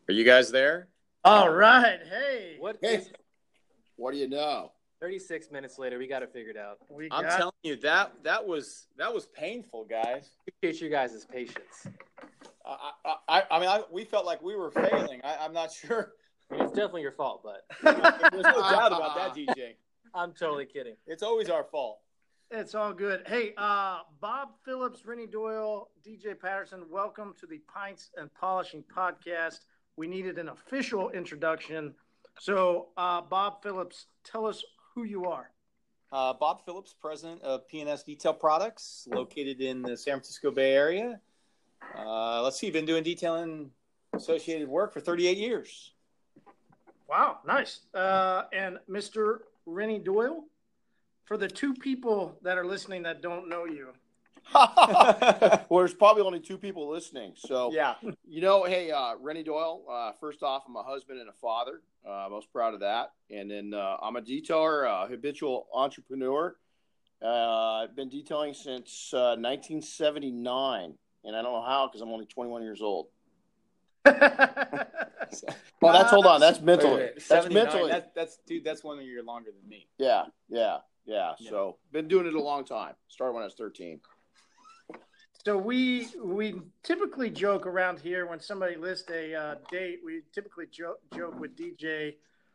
Are you guys there? All right. Hey. Hey, what do you know? 36 minutes later, we got it figured out. I'm telling you that was painful, guys. Appreciate you guys' patience. We felt like we were failing. I'm not sure. I mean, it's definitely your fault, but There's no doubt about that, DJ. I'm totally kidding. It's always our fault. It's all good. Hey, Bob Phillips, Rennie Doyle, DJ Patterson, welcome to the Pints and Polishing Podcast. We needed an official introduction. So, Bob Phillips, tell us who you are. Bob Phillips, president of P&S Detail Products, located in the San Francisco Bay Area. Let's see, been doing detailing associated work for 38 years. Wow, nice. And Mr. Rennie Doyle, for the two people that are listening that don't know you. Well, there's probably only two people listening. So, Yeah. Hey, Rennie Doyle, first off, I'm a husband and a father. Most proud of that. And then I'm a detailer, habitual entrepreneur. I've been detailing since 1979. And I don't know how, because I'm only 21 years old. Well, hold on. That's mentally. That's mentally. That's 1 year longer than me. Yeah. So, been doing it a long time. Started when I was 13. So we typically joke around here when somebody lists a date. We typically joke with DJ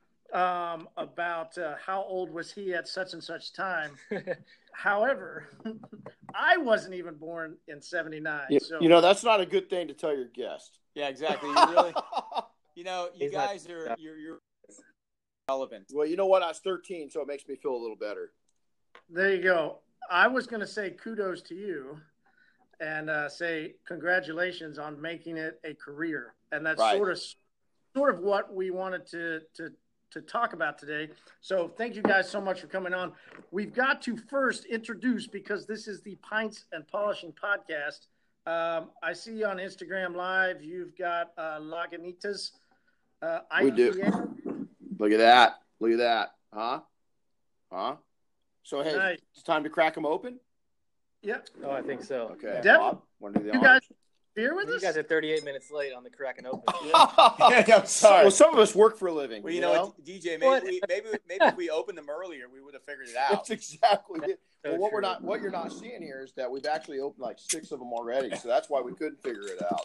about how old was he at such and such time. However, I wasn't even born in '79. Yeah, so that's not a good thing to tell your guest. Yeah, exactly. You really, you guys are you're relevant. Well, you know what? I was 13, so it makes me feel a little better. there you go. I was going to say kudos to you and say congratulations on making it a career, and that's Right. sort of what we wanted to talk about today. So thank you guys so much for coming on. We've got to first introduce, because this is the Pints and Polishing Podcast. I see on Instagram Live you've got Lagunitas IPA. We do. Look at that. Huh? So, hey, Nice. it's time to crack them open? Yep. Oh, I think so. Okay. Devin, Bob, want to do the you guys honors? here with You us? guys are 38 minutes late on the crack and open. I'm sorry. Well, some of us work for a living. Well, you know? DJ, What? maybe if we opened them earlier, we would have figured it out. That's exactly it. So Well, true. what you're not seeing here is that we've actually opened like 6 of them already, so that's why we couldn't figure it out.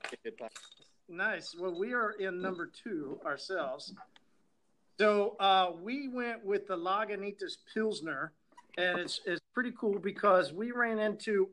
Nice. Well, we are in number 2 ourselves. So we went with the Lagunitas Pilsner, and it's pretty cool because we ran into,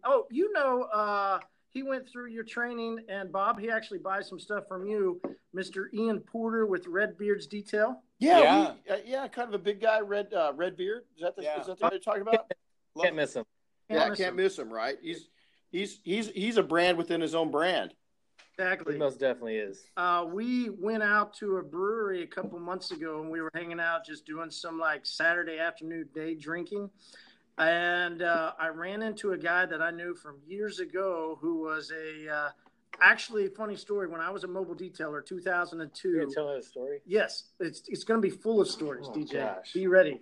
he went through your training, and Bob, he actually buys some stuff from you, Mr. Ian Porter with Redbeard's Detail. Yeah. Kind of a big guy, red beard. Is that Yeah. is that what you're talking about? Can't miss them. Can't miss him, right? He's a brand within his own brand. Exactly. It most definitely is. We went out to a brewery a couple months ago, and we were hanging out just doing some like Saturday afternoon day drinking. And I ran into a guy that I knew from years ago who was actually, funny story, when I was a mobile detailer, 2002. You gonna tell me the story? Yes, it's going to be full of stories, Oh, DJ. gosh. Be ready.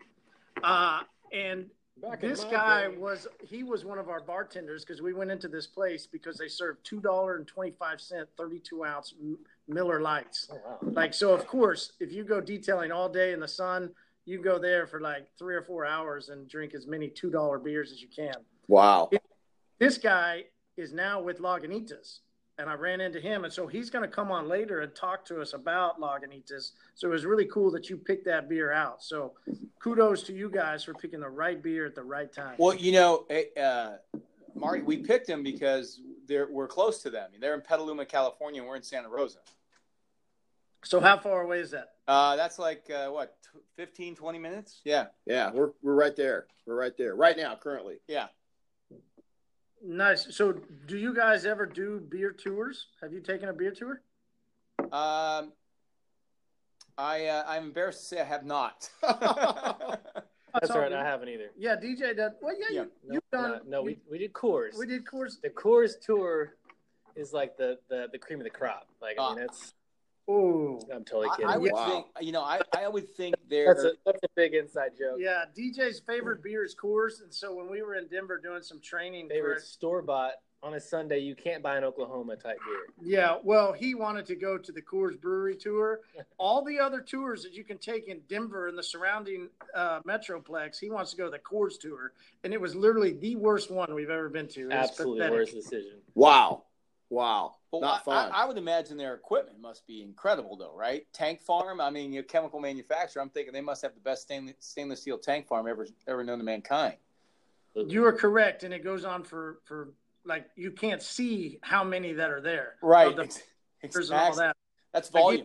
And Back in this my guy day. was one of our bartenders, because we went into this place because they served $2.25 32-ounce Miller Lights. Oh, wow. Like, so of course, if you go detailing all day in the sun, you go there for like 3 or 4 hours and drink as many $2 beers as you can. Wow. This guy is now with Lagunitas, and I ran into him, and so he's going to come on later and talk to us about Lagunitas. So it was really cool that you picked that beer out. So kudos to you guys for picking the right beer at the right time. Well, Marty, we picked them because we're close to them. They're in Petaluma, California, and we're in Santa Rosa. So how far away is that? That's like 15, 20 minutes? Yeah. Yeah, we're right there. We're right there right now, currently. Yeah. Nice. So do you guys ever do beer tours? Have you taken a beer tour? I'm embarrassed to say I have not. That's all all right. good. I haven't either. Yeah, DJ did. Well, yeah, you've done. No, we did Coors. We did Coors. The Coors tour is like the cream of the crop. Like, I mean, it's. Oh, I'm totally kidding. I would Wow. think, I would think they're. That's a big inside joke. yeah. DJ's favorite beer is Coors, and so when we were in Denver doing some training Favorite store bought on a Sunday, you can't buy an Oklahoma type beer. Yeah, well, he wanted to go to the Coors Brewery tour. All the other tours that you can take in Denver and the surrounding metroplex, he wants to go to the Coors tour, and it was literally the worst one we've ever been to. Absolutely worst decision. Wow. Well, Not fun. I would imagine their equipment must be incredible, though, right? Tank farm. I mean, your chemical manufacturer. I'm thinking they must have the best stainless steel tank farm ever known to mankind. You are correct, and it goes on for like you can't see how many that are there. Right. Exactly. All that. That's volume.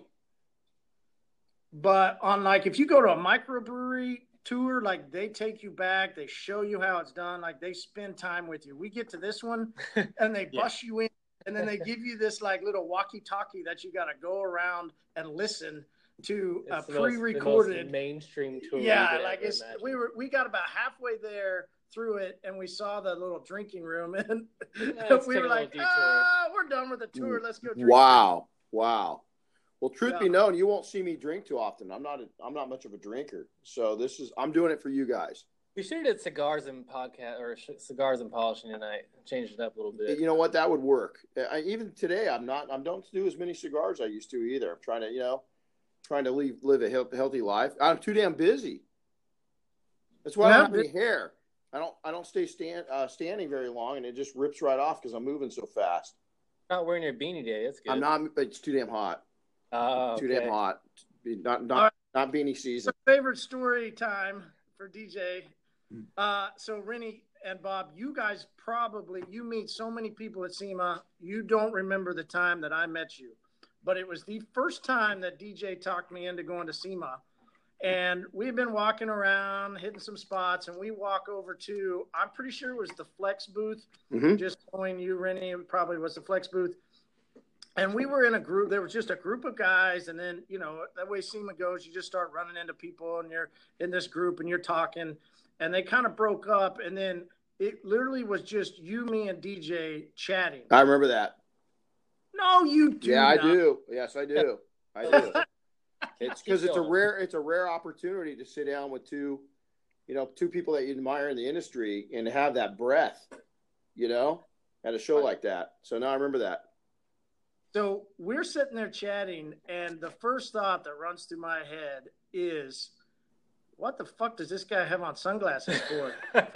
But on like if you go to a microbrewery tour, like they take you back, they show you how it's done, like they spend time with you. We get to this one, and they bus you in. And then they give you this like little walkie-talkie that you got to go around and listen to a pre-recorded mainstream tour. Yeah, like we got about halfway there through it, and we saw the little drinking room, and we were like, we're done with the tour. Let's go drink. Wow. Well, truth be known, you won't see me drink too often. I'm not much of a drinker, so I'm doing it for you guys. We should have did cigars and cigars and polishing tonight. Change it up a little bit. You know what? That would work. Even today, I don't do as many cigars as I used to either. I'm trying to live a healthy life. I'm too damn busy. That's why I don't have any hair. I don't stay standing very long, and it just rips right off because I'm moving so fast. Not wearing your beanie day. That's good. I'm not. It's too damn hot. Too damn hot. Not beanie season. Favorite story time for DJ. So Rennie and Bob, you guys you meet so many people at SEMA, you don't remember the time that I met you, but it was the first time that DJ talked me into going to SEMA, and we've been walking around, hitting some spots, and we walk over to, I'm pretty sure it was the Flex booth, just knowing you, Rennie, it probably was the Flex booth, and we were in a group, there was just a group of guys, and then, that way SEMA goes, you just start running into people, and you're in this group, and you're talking. And they kind of broke up, and then it literally was just you, me, and DJ chatting. I remember that. No, you do. Yeah, I do. Yes, I do. It's because it's a rare opportunity to sit down with two people that you admire in the industry and have that breath, at a show like that. So now I remember that. So we're sitting there chatting, and the first thought that runs through my head is, what the fuck does this guy have on sunglasses for?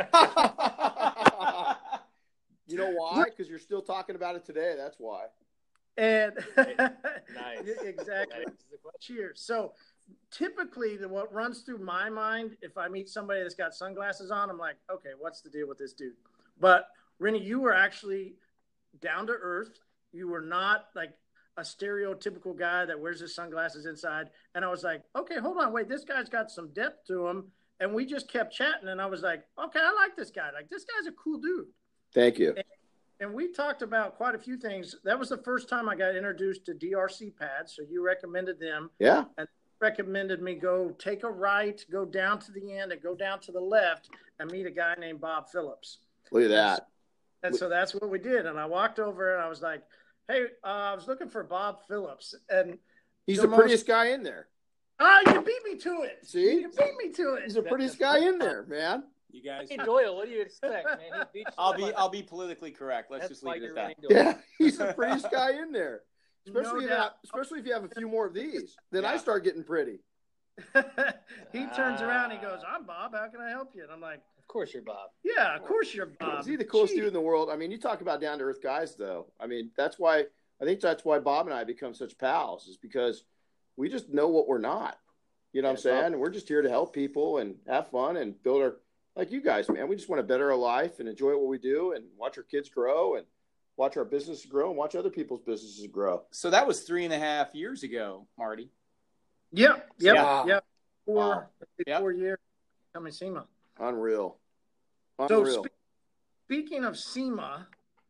You know why? Because you're still talking about it today. That's why. And nice. Exactly. Cheers. So typically what runs through my mind, if I meet somebody that's got sunglasses on, I'm like, okay, what's the deal with this dude? But Rennie, you were actually down to earth. You were not like a stereotypical guy that wears his sunglasses inside. And I was like, okay, hold on, wait, this guy's got some depth to him. And we just kept chatting. And I was like, okay, I like this guy. Like, this guy's a cool dude. Thank you. And we talked about quite a few things. That was the first time I got introduced to DRC pads. So you recommended them. Yeah. And recommended me go take a right, go down to the end, and go down to the left and meet a guy named Bob Phillips. Look at that. And so that's what we did. And I walked over and I was like, hey, I was looking for Bob Phillips. And he's the prettiest guy in there. You beat me to it. See? You beat me to it. He's the prettiest guy in there, man. You guys. Hey, Doyle, what do you expect, man? He beat you. I'll be politically correct. Let's just leave it at that. Yeah, he's the prettiest guy in there. Especially if you have a few more of these. Then I start getting pretty. He turns around, he goes, I'm Bob, how can I help you? And I'm like, of course you're Bob. Yeah, of course you're Bob. Is he the coolest dude in the world? I mean, you talk about down-to-earth guys, though. I mean, I think that's why Bob and I become such pals, is because we just know what we're not. You know what I'm saying? And we're just here to help people and have fun and build our, like you guys, man. We just want to better our life and enjoy what we do and watch our kids grow and watch our business grow and watch other people's businesses grow. So that was 3.5 years ago, Marty. Yep. Wow. 4 years coming SEMA. Unreal. So speaking of SEMA,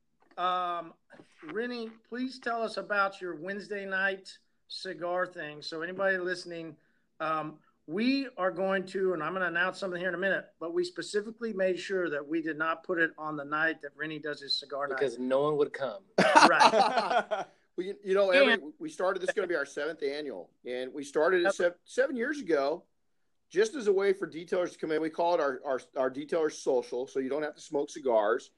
Rennie, please tell us about your Wednesday night cigar thing. So anybody listening, we are going to, and I'm going to announce something here in a minute, but we specifically made sure that we did not put it on the night that Rennie does his cigar night. Because no one would come. Right. We started, this is going to be our 7th annual, and we started it 7 years ago, just as a way for detailers to come in. We call it our detailer social, so you don't have to smoke cigars.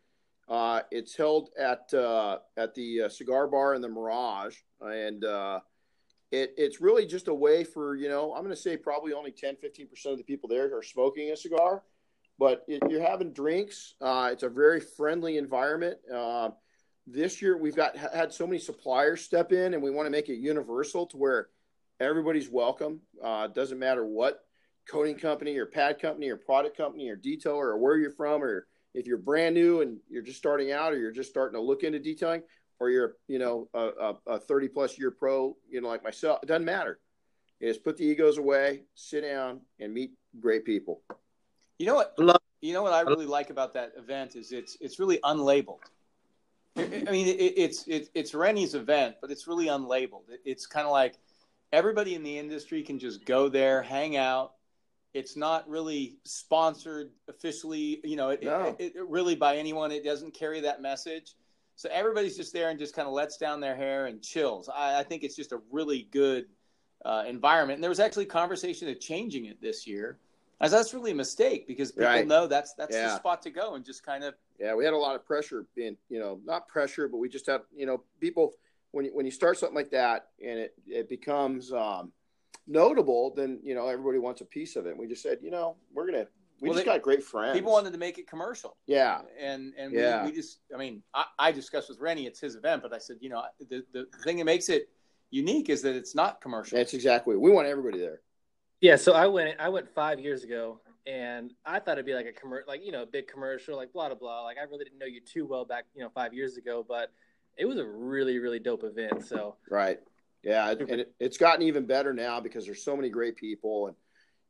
It's held at the cigar bar in the Mirage, and it's really just a way for, I'm going to say probably only 10-15% of the people there are smoking a cigar, but you're having drinks. It's a very friendly environment. This year we've had so many suppliers step in, and we want to make it universal to where everybody's welcome. It doesn't matter what coating company or pad company or product company or detailer or where you're from, or if you're brand new and you're just starting out, or you're just starting to look into detailing, or you're, a 30 plus year pro, like myself, it doesn't matter. Is put the egos away, sit down and meet great people. You know what I really like about that event is it's really unlabeled. I mean, it's Rennie's event, but it's really unlabeled. It's kind of like everybody in the industry can just go there, hang out. It's not really sponsored officially, it really by anyone. It doesn't carry that message. So everybody's just there and just kind of lets down their hair and chills. I think it's just a really good environment. And there was actually conversation of changing it this year. As that's really a mistake because people know that's the spot to go and just kind of. Yeah, we had a lot of pressure being, not pressure, but we just had, people, when you start something like that and it becomes notable, then, everybody wants a piece of it. And we just said, we got great friends. People wanted to make it commercial. Yeah. And we just, I discussed with Rennie, it's his event, but I said, the thing that makes it unique is that it's not commercial. That's exactly. We want everybody there. Yeah. So I went 5 years ago and I thought it'd be like a big commercial, like blah, blah, blah. Like I really didn't know you too well back, 5 years ago, but it was a really, really dope event. So. Right. Yeah. And it's gotten even better now because there's so many great people. And,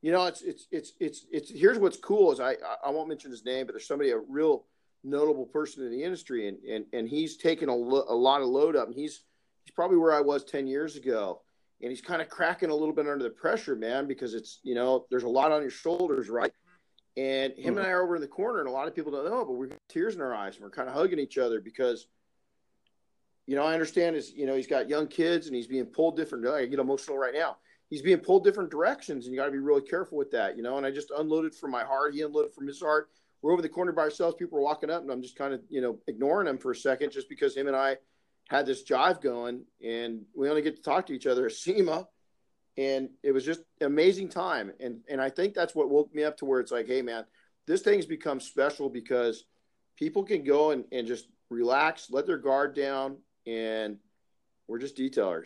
it's here's what's cool is I won't mention his name, but there's a real notable person in the industry and he's taken a lot of load up and he's probably where I was 10 years ago. And he's kind of cracking a little bit under the pressure, man, because it's, there's a lot on your shoulders, right? And him and I are over in the corner and a lot of people don't know, but we've got tears in our eyes and we're kind of hugging each other because, I understand he's got young kids and he's being pulled different. I get emotional right now. He's being pulled different directions and you got to be really careful with that, and I just unloaded from my heart. He unloaded from his heart. We're over the corner by ourselves. People are walking up and I'm just kind of, ignoring him for a second just because him and I had this jive going and we only get to talk to each other at SEMA. And it was just an amazing time. And I think that's what woke me up to where it's like, hey man, this thing's become special because people can go and just relax, let their guard down. And we're just detailers.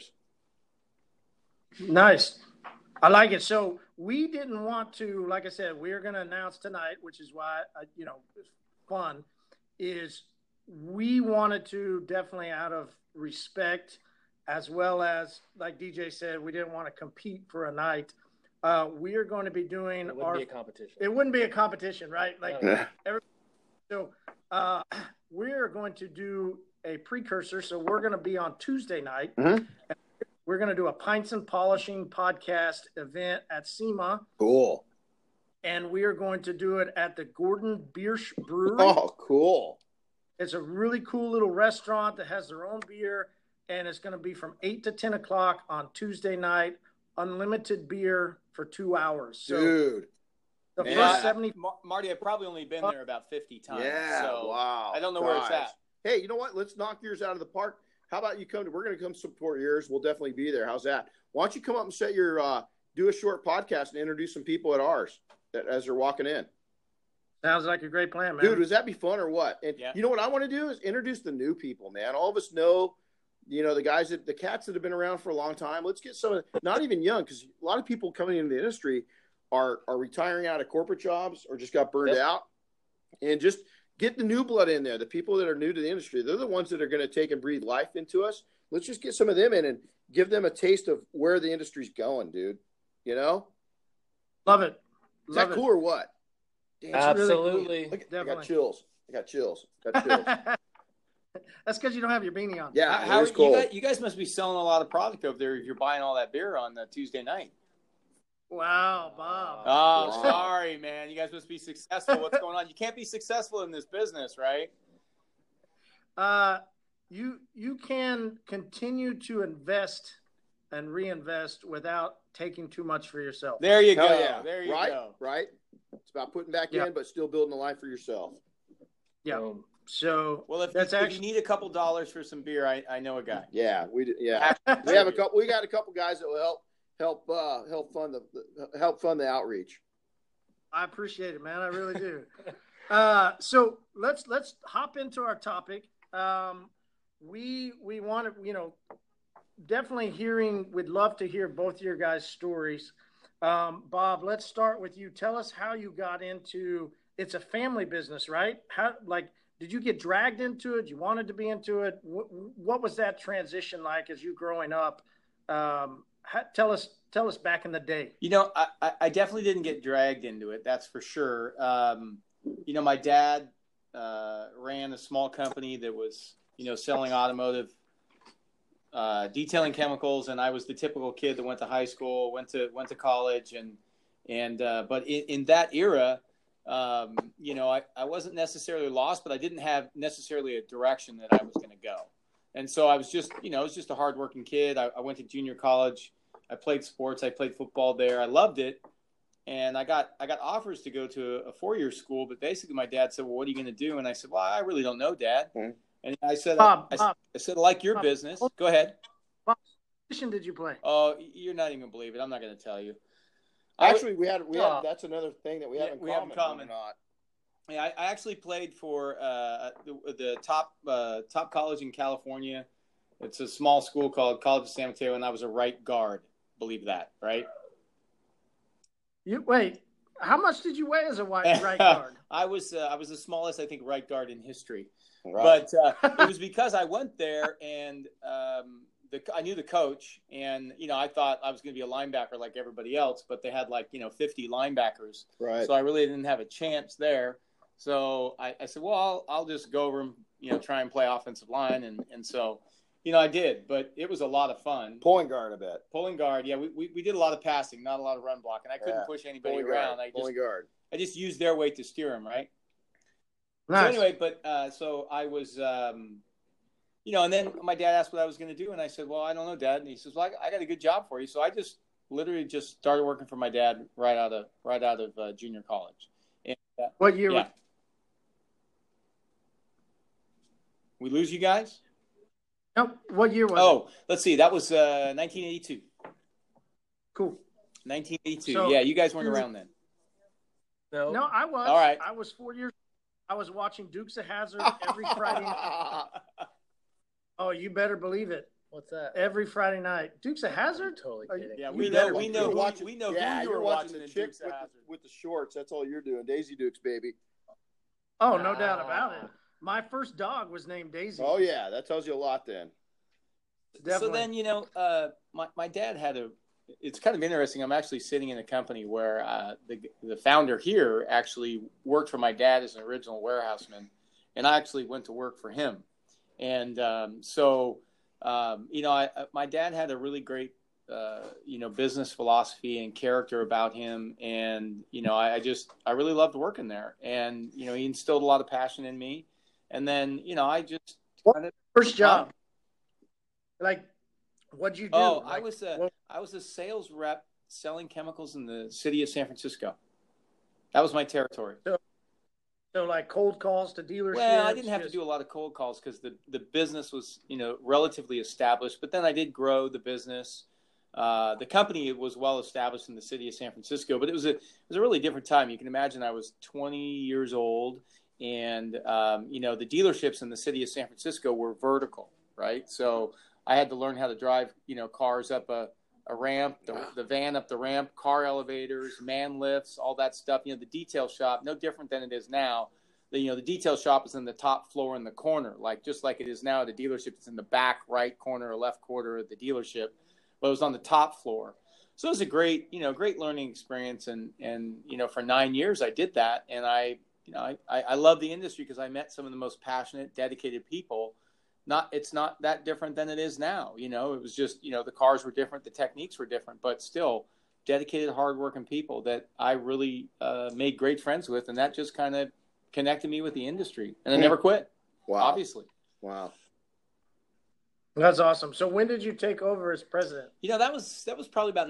Nice. I like it. So we didn't want to, like I said, we're going to announce tonight, which is why, it's fun, is we wanted to definitely out of respect, as well as, like DJ said, we didn't want to compete for a night. We are going to be doing It wouldn't be a competition. It wouldn't be a competition, right? Like so we're going to do a precursor. So we're going to be on Tuesday night. Mm-hmm. We're going to do a Pints and Polishing podcast event at SEMA. Cool. And we are going to do it at the Gordon Biersch Brewery. Oh, cool. It's a really cool little restaurant that has their own beer. And it's going to be from 8 to 10 o'clock on Tuesday night. Unlimited beer for 2 hours. So dude. The first 70. Marty, I've probably only been there about 50 times. Yeah, so wow. I don't know where it's at. Hey, you know what? Let's knock yours out of the park. How about you we're going to come support yours. We'll definitely be there. How's that? Why don't you come up and set do a short podcast and introduce some people at ours as they're walking in. Sounds like a great plan, man. Dude, does that be fun or what? And you know what I want to do is introduce the new people, man. All of us know, the cats that have been around for a long time. Let's get some, not even young, because a lot of people coming into the industry are retiring out of corporate jobs or just got burned out. And just get the new blood in there. The people that are new to the industry, they're the ones that are going to take and breathe life into us. Let's just get some of them in and give them a taste of where the industry's going, dude. Love it. Is that cool or what? Damn, absolutely. Really cool. I got chills. That's because you don't have your beanie on. Yeah, How it's cool. You guys must be selling a lot of product over there if you're buying all that beer on the Tuesday night. Wow, Bob. Oh, sorry, man. You guys must be successful. What's going on? You can't be successful in this business, right? You can continue to invest and reinvest without taking too much for yourself. There you go. Yeah. There you go. Go. Right? It's about putting back in, but still building a life for yourself. Yeah. So Well, if that's if you need a couple dollars for some beer, I know a guy. Yeah, we have a couple. We got a couple guys that will help fund the outreach. I appreciate it, man. I really do. So let's hop into our topic. We want to, definitely we'd love to hear both your guys' stories. Bob, let's start with you. Tell us how you got into, it's a family business, right? Did you get dragged into it? You wanted to be into it? What was that transition like as you growing up? Tell us back in the day. I definitely didn't get dragged into it. That's for sure. My dad ran a small company that was, selling automotive detailing chemicals, and I was the typical kid that went to high school, went to college, but in that era, I wasn't necessarily lost, but I didn't have necessarily a direction that I was going to go, and so I was just, a hardworking kid. I went to junior college. I played sports. I played football there. I loved it. And I got offers to go to a 4-year school, but basically my dad said, "Well, what are you going to do?" And I said, "Well, I really don't know, Dad." Mm-hmm. And I said, Bob, I said, "I like your business." Go ahead. What position did you play? Oh, you're not even going to believe it. I'm not going to tell you. Actually, we had that's another thing that we have in common. Yeah, I actually played for the top college in California. It's a small school called College of San Mateo, and I was a right guard. Believe that, right? Wait, how much did you weigh as a right guard? I was the smallest, I think, right guard in history. Right. But it was because I went there and I knew the coach, and I thought I was going to be a linebacker like everybody else, but they had 50 linebackers. Right. So I really didn't have a chance there. So I said, well, I'll just go over and try and play offensive line, and so. I did, but it was a lot of fun. Pulling guard, I bet. Pulling guard, yeah. We did a lot of passing, not a lot of run blocking. I couldn't push anybody around. Pulling guard. I just used their weight to steer them, right? Nice. So anyway, so I was, and then my dad asked what I was going to do, and I said, well, I don't know, Dad. And he says, well, I got a good job for you. So I just literally started working for my dad right out of junior college. And, what year? Yeah. We lose you guys? Nope. What year was it? Oh, let's see. That was 1982. Cool. 1982. So, yeah, you guys weren't around then. No, I was. All right. I was 4 years. I was watching Dukes of Hazzard every Friday night. Oh, you better believe it. What's that? Every Friday night. Dukes of Hazzard? Totally kidding. Yeah, we know who you were watching the chick with the shorts. That's all you're doing. Daisy Dukes, baby. Oh, no doubt about it. My first dog was named Daisy. Oh, yeah. That tells you a lot then. Definitely. So then, my dad had it's kind of interesting. I'm actually sitting in a company where the founder here actually worked for my dad as an original warehouseman, and I actually went to work for him. And my dad had a really great, business philosophy and character about him. And, I really loved working there. And, he instilled a lot of passion in me. And then, I just first job. What'd you do? Oh, I was a sales rep selling chemicals in the city of San Francisco. That was my territory. So cold calls to dealerships? Well, I didn't have to do a lot of cold calls because the business was, relatively established. But then I did grow the business. The company was well established in the city of San Francisco, but it was a really different time. You can imagine I was 20 years old. And, the dealerships in the city of San Francisco were vertical, right? So I had to learn how to drive, cars up a ramp, the van up the ramp, car elevators, man lifts, all that stuff. The detail shop, no different than it is now. The detail shop is in the top floor in the corner, just like it is now at a dealership. It's in the back right corner or left corner of the dealership, but it was on the top floor. So it was a great learning experience. And for 9 years I did that. And I love the industry because I met some of the most passionate, dedicated people. It's not that different than it is now. It was just, the cars were different, the techniques were different, but still dedicated, hardworking people that I really made great friends with. And that just kind of connected me with the industry. And I never quit. Wow. Obviously. Wow. That's awesome. So when did you take over as president? That was probably about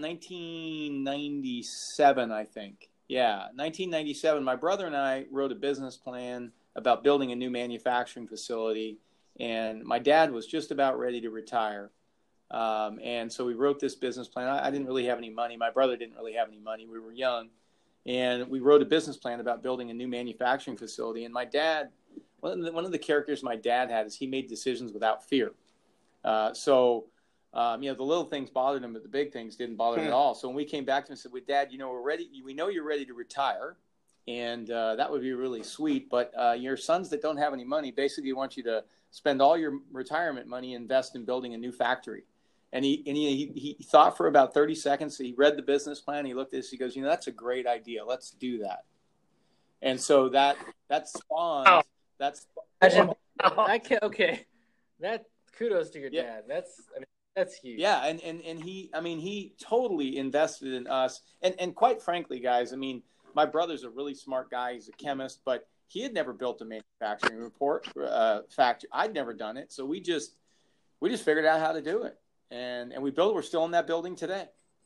1997, I think. Yeah, 1997. My brother and I wrote a business plan about building a new manufacturing facility. And my dad was just about ready to retire. And so we wrote this business plan. I didn't really have any money. My brother didn't really have any money. We were young. And we wrote a business plan about building a new manufacturing facility. And my dad, one of the characters my dad had is he made decisions without fear. The little things bothered him, but the big things didn't bother him at all. So when we came back to him and said, well, Dad, we're ready. We know you're ready to retire. And that would be really sweet. But your sons that don't have any money basically want you to spend all your retirement money, invest in building a new factory. And he thought for about 30 seconds. He read the business plan. He looked at this. He goes, that's a great idea. Let's do that. And so that spawned. Wow. I can't. Okay, that kudos to your dad. That's huge. Yeah, and he totally invested in us. And quite frankly, guys, my brother's a really smart guy. He's a chemist, but he had never built a manufacturing factory. I'd never done it, so we just figured out how to do it. And we're still in that building today.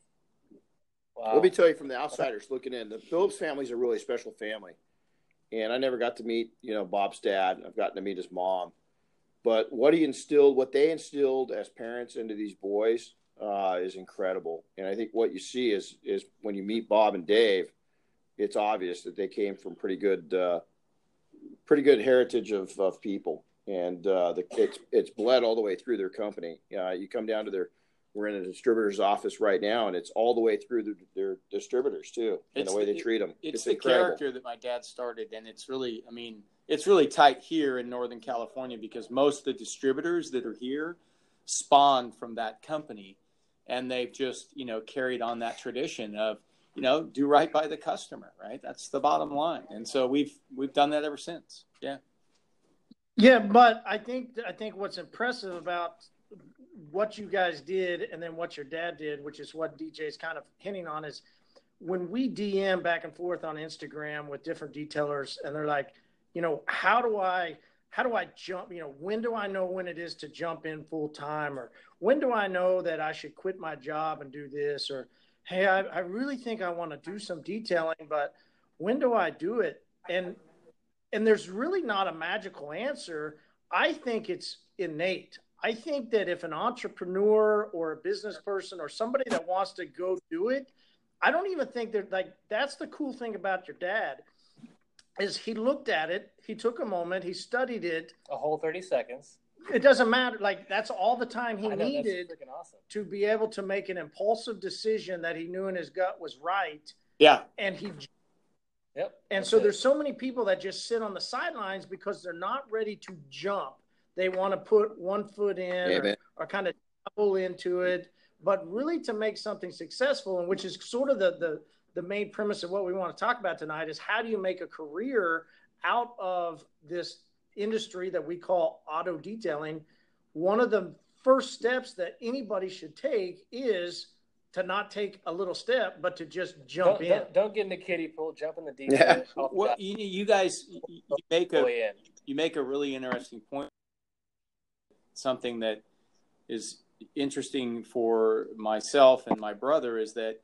Wow. Let me tell you, from the outsiders looking in, the Phillips family is a really special family. And I never got to meet, Bob's dad. I've gotten to meet his mom. But what they instilled as parents into these boys is incredible. And I think what you see is when you meet Bob and Dave, it's obvious that they came from pretty good heritage of people. And it's bled all the way through their company. You come down to we're in a distributor's office right now, and it's all the way through their distributors too, and the way they treat them. It's the incredible character that my dad started, and it's really tight here in Northern California because most of the distributors that are here spawned from that company, and they've just carried on that tradition of do right by the customer, right? That's the bottom line, and so we've done that ever since. Yeah. Yeah, but I think what's impressive about what you guys did and then what your dad did, which is what DJ's kind of hinting on, is when we DM back and forth on Instagram with different detailers and they're like, how do I jump, when do I know when it is to jump in full time, or when do I know that I should quit my job and do this, or, hey, I really think I want to do some detailing, but when do I do it? And there's really not a magical answer. I think it's innate. I think that if an entrepreneur or a business person or somebody that wants to go do it, I don't even think that's the cool thing about your dad is he looked at it. He took a moment. He studied it. A whole 30 seconds. It doesn't matter. That's all the time he needed awesome. To be able to make an impulsive decision that he knew in his gut was right. Yeah. And he Yep. And so there's so many people that just sit on the sidelines because they're not ready to jump. They want to put one foot in or kind of double into it. But really to make something successful, and which is sort of the main premise of what we want to talk about tonight, is how do you make a career out of this industry that we call auto detailing? One of the first steps that anybody should take is to not take a little step, but to just jump in. Don't get in the kiddie pool. Jump in the deep end. Well, you guys, you make a really interesting point. Something that is interesting for myself and my brother is that,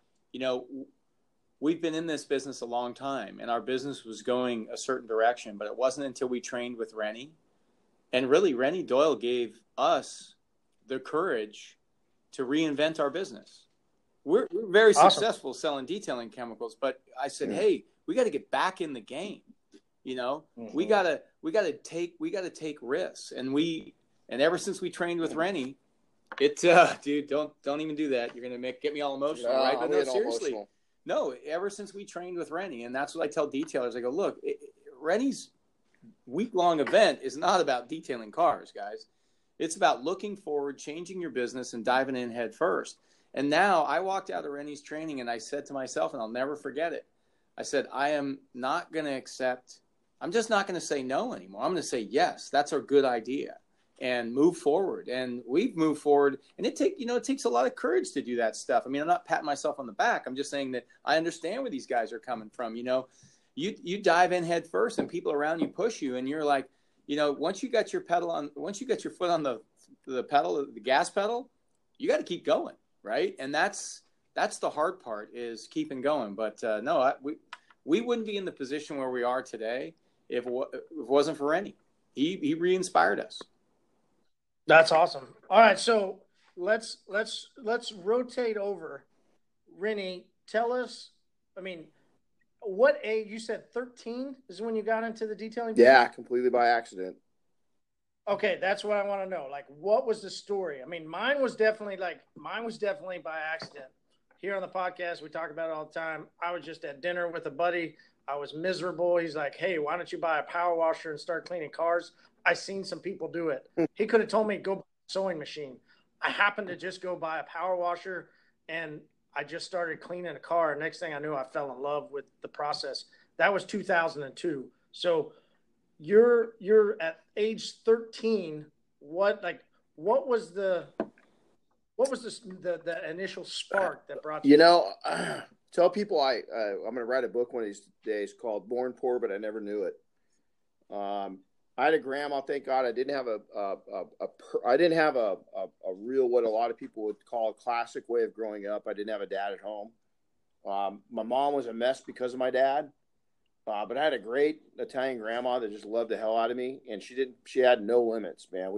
we've been in this business a long time, and our business was going a certain direction, but it wasn't until we trained with Rennie. And really, Rennie Doyle gave us the courage to reinvent our business. We're very successful selling detailing chemicals, but I said, hey, we got to get back in the game. We got to take risks. And ever since we trained with Rennie, dude, don't even do that. You're going to get me all emotional, right? But no, seriously. No, ever since we trained with Rennie, and that's what I tell detailers. I go, look, Rennie's week-long event is not about detailing cars, guys. It's about looking forward, changing your business, and diving in head first. And now I walked out of Rennie's training and I said to myself, and I'll never forget it, I said, I'm just not going to say no anymore. I'm going to say yes, that's a good idea, and move forward. And we've moved forward, and it takes a lot of courage to do that stuff. I'm not patting myself on the back. I'm just saying that I understand where these guys are coming from. You dive in head first and people around you push you, and you're like, once you got your foot on the pedal, the gas pedal, you got to keep going. Right. And that's the hard part, is keeping going. But we wouldn't be in the position where we are today if it wasn't for Rennie. He re-inspired us. That's awesome. All right, so let's rotate over. Rennie, tell us. I mean, what age? You said 13 is when you got into the detailing business? Yeah, completely by accident. Okay, that's what I want to know. Like, what was the story? I mean, mine was definitely by accident. Here on the podcast, we talk about it all the time. I was just at dinner with a buddy. I was miserable. He's like, "Hey, why don't you buy a power washer and start cleaning cars?" I seen some people do it. He could have told me go buy a sewing machine. I happened to just go buy a power washer, and I just started cleaning a car. Next thing I knew, I fell in love with the process. That was 2002. So you're at age 13. What was the initial spark that brought you? Tell people I'm going to write a book one of these days called Born Poor, but I never knew it. I had a grandma, thank God. I didn't have a real, what a lot of people would call a classic way of growing up. I didn't have a dad at home. My mom was a mess because of my dad. But I had a great Italian grandma that just loved the hell out of me. And she had no limits, man.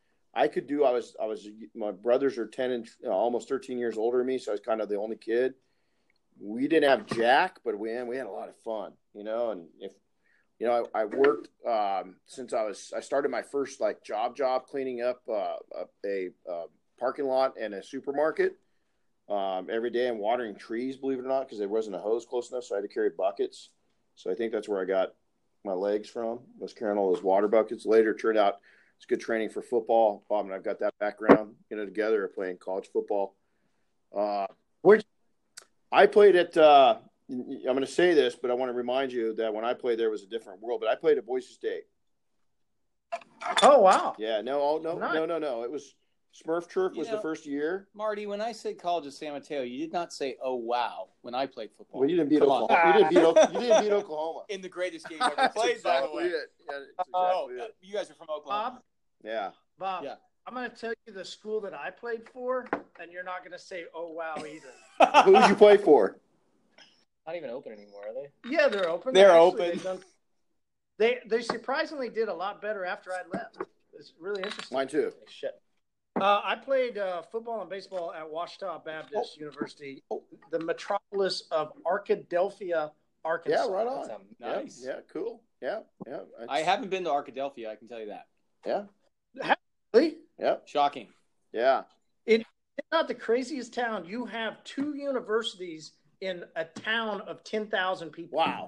My brothers are 10 and almost 13 years older than me. So I was kind of the only kid. We didn't have Jack, but we had a lot of fun, and I worked since I started my first job cleaning up a parking lot and a supermarket every day and watering trees, believe it or not, because there wasn't a hose close enough. So I had to carry buckets. So I think that's where I got my legs from, was carrying all those water buckets. Later, it turned out it's good training for football. Bob and I've got that background, together playing college football. I played at I'm going to say this, but I want to remind you that when I played, there was a different world. But I played at Boise State. Oh, wow. Yeah, no. It was Smurf Turf was the first year. Marty, when I said College of San Mateo, you did not say, "Oh wow," when I played football. Well, you didn't beat Oklahoma. You didn't beat Oklahoma in the greatest game ever played. Exactly by the way. it. Yeah, exactly it. You guys are from Oklahoma. Bob. Yeah. I'm going to tell you the school that I played for, and you're not going to say, "Oh wow," either. Who did you play for? Not even open anymore, are they? Yeah, they're open. They're open. They surprisingly did a lot better after I left. It's really interesting. Mine too. Shit. I played football and baseball at Ouachita Baptist University, the metropolis of Arkadelphia, Arkansas. Yeah, right on. Nice. Yeah, cool. Yeah. I haven't been to Arkadelphia, I can tell you that. Yeah. Really? Yeah. Shocking. Yeah. It's not the craziest town. You have 2 universities in a town of 10,000 people. Wow.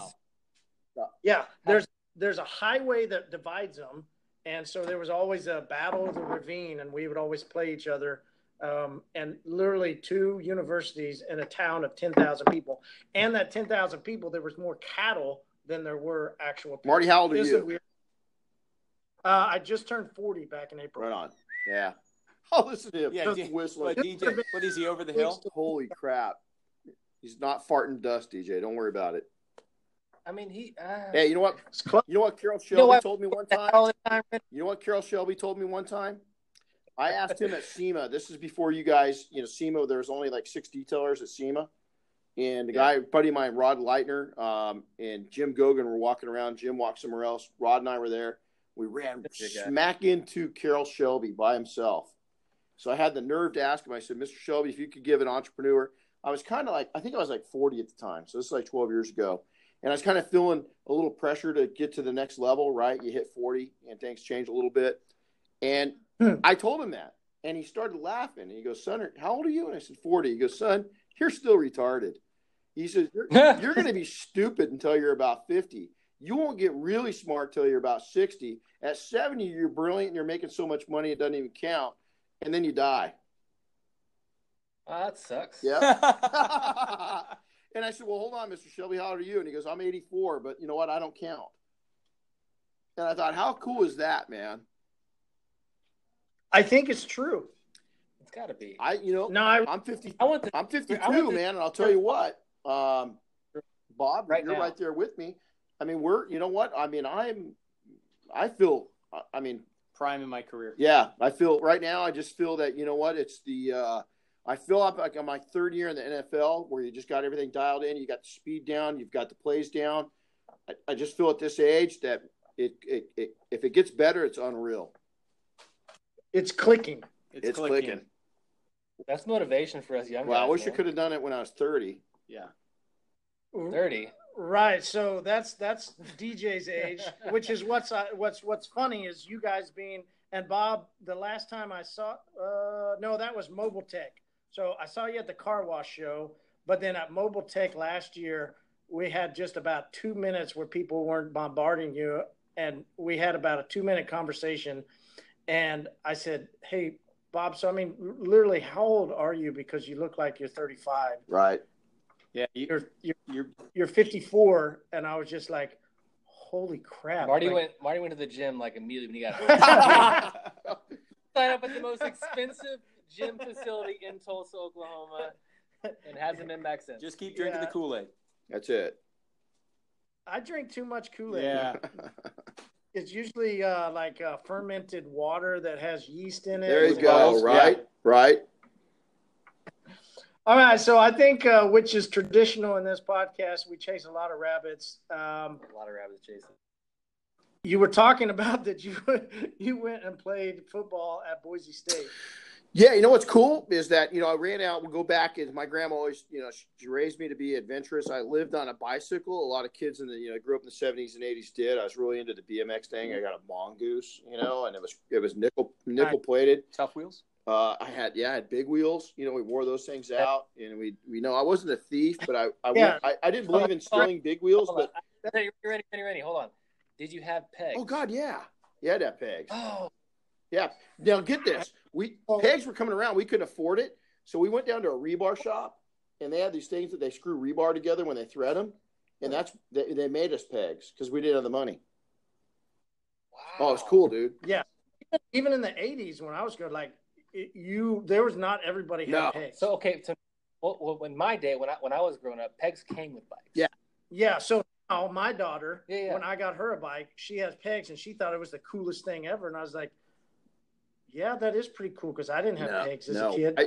Yeah, there's a highway that divides them, and so there was always a battle of the ravine, and we would always play each other. And literally 2 universities in a town of 10,000 people, and that 10,000 people, there was more cattle than there were actual people. Marty, how old are you? I just turned 40 back in April. Right on. Yeah. Oh, listen to him. Yeah, whistling. DJ, what is he over the hill? Holy crap. He's not farting dust, DJ. Don't worry about it. I mean, Hey, you know what? You know what Carol Shelby told me one time? You know what Carol Shelby told me one time? I asked him at SEMA. This is before you guys, SEMA, there was only 6 detailers at SEMA. And the guy, buddy of mine, Rod Leitner, and Jim Gogan were walking around. Jim walked somewhere else. Rod and I were there. We ran smack into Carol Shelby by himself. So I had the nerve to ask him. I said, Mr. Shelby, if you could give an entrepreneur. I was kind of I think I was 40 at the time. So this is 12 years ago. And I was kind of feeling a little pressure to get to the next level, right? You hit 40 and things change a little bit. And I told him that. And he started laughing. And he goes, son, how old are you? And I said, 40. He goes, son, you're still retarded. He says, you're going to be stupid until you're about 50. You won't get really smart till you're about 60. At 70, you're brilliant and you're making so much money it doesn't even count. And then you die. Oh, that sucks. Yeah. And I said, well, hold on, Mr. Shelby, how old are you? And he goes, I'm 84, but you know what? I don't count. And I thought, how cool is that, man? I think it's true. It's got to be. I'm 50. I'm 52, man, and I'll tell you what, Bob, you're right there with me. I mean, you know what? I mean, I feel prime in my career. Yeah, I feel right now. I just feel that, you know what? It's I feel like I'm my 3rd year in the NFL where you just got everything dialed in. You got the speed down. You've got the plays down. I just feel at this age that it if it gets better, it's unreal. It's clicking. It's clicking. That's motivation for us young guys. Well, I wish I man. could have done it when I was 30. Yeah. 30. Right. So that's DJ's age, which is what's funny is you guys being, and Bob, the last time I saw, no, that was Mobile Tech. So I saw you at the car wash show, but then at Mobile Tech last year, we had just about 2 minutes where people weren't bombarding you. And we had about a 2-minute conversation. And I said, hey, Bob, so I mean, literally, how old are you? Because you look like you're 35. Right. Yeah. You're 54. And I was just like, holy crap. Marty went to the gym like immediately when he got home. Signed up at the most expensive gym facility in Tulsa, Oklahoma, and hasn't been back since. Just keep drinking the Kool-Aid. That's it. I drink too much Kool-Aid. Yeah. It's usually like fermented water that has yeast in it. There you go. Right. Yeah. Right. All right. So I think, which is traditional in this podcast, we chase a lot of rabbits. A lot of rabbits chasing. You were talking about that you went and played football at Boise State. Yeah, you know what's cool is that, I ran out, we'll go back, and my grandma always, she raised me to be adventurous. I lived on a bicycle. A lot of kids grew up in the 70s and 80s did. I was really into the BMX thing. I got a Mongoose, and it was nickel plated. Tough wheels? I had big wheels. We wore those things out, and we I wasn't a thief, but I didn't believe in stealing big wheels. But You're ready. Hold on. Did you have pegs? Oh God, yeah. You had to have pegs. Oh. Yeah. Now get this. Pegs were coming around. We couldn't afford it. So we went down to a rebar shop, and they had these things that they screw rebar together when they thread them. And they made us pegs because we didn't have the money. Wow. Oh, it's cool, dude. Yeah. Even in the 80s when I was good, like there was not everybody had pegs. So, okay. So, in my day, when I was growing up, pegs came with bikes. Yeah. Yeah. So now my daughter, Yeah. when I got her a bike, she has pegs, and she thought it was the coolest thing ever. And I was like, yeah, that is pretty cool because I didn't have pegs as a kid.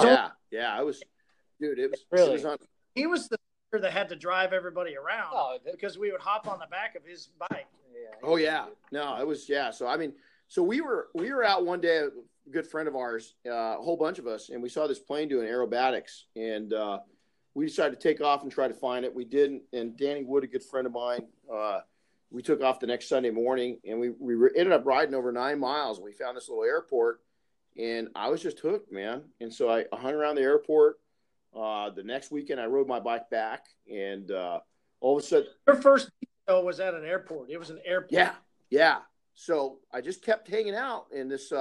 I was, dude. It was really. He was the that had to drive everybody around because we would hop on the back of his bike. Yeah. Oh yeah, no, it was So we were out one day. A good friend of ours, a whole bunch of us, and we saw this plane doing aerobatics, and we decided to take off and try to find it. We didn't, and Danny Wood, a good friend of mine, we took off the next Sunday morning, and we ended up riding over 9 miles. We found this little airport, and I was just hooked, man. And so I hung around the airport. The next weekend, I rode my bike back, and all of a sudden, your first detail was at an airport. It was an airport. Yeah. So I just kept hanging out, and this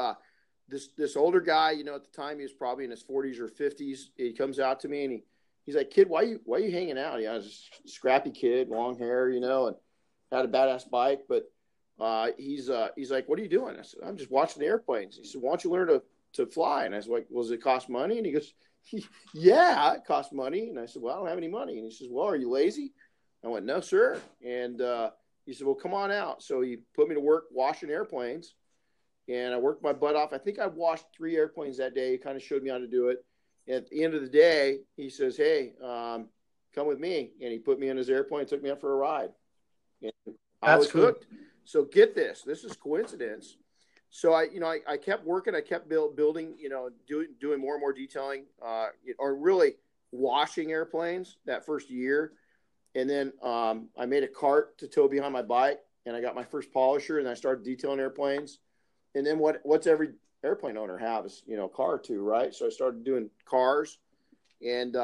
older guy, at the time he was probably in his 40s or 50s. He comes out to me, and he's like, "Kid, why you hanging out?" I was a scrappy kid, long hair, and had a badass bike. But he's like, "What are you doing?" I said, "I'm just watching the airplanes." He said, "Why don't you learn to fly?" And I was like, "Well, does it cost money?" And he goes, "Yeah, it costs money." And I said, "Well, I don't have any money." And he says, "Well, are you lazy?" I went, "No, sir." And he said, "Well, come on out." So he put me to work washing airplanes, and I worked my butt off. I think I washed 3 airplanes that day. He kind of showed me how to do it. At the end of the day, he says, "Hey, come with me." And he put me in his airplane and took me out for a ride. And I was hooked. So get this. This is coincidence. So I kept working. I kept building, doing more and more detailing, or really washing airplanes that first year. And then I made a cart to tow behind my bike, and I got my first polisher, and I started detailing airplanes. And then what's every airplane owner have is, a car or two, right? So I started doing cars. And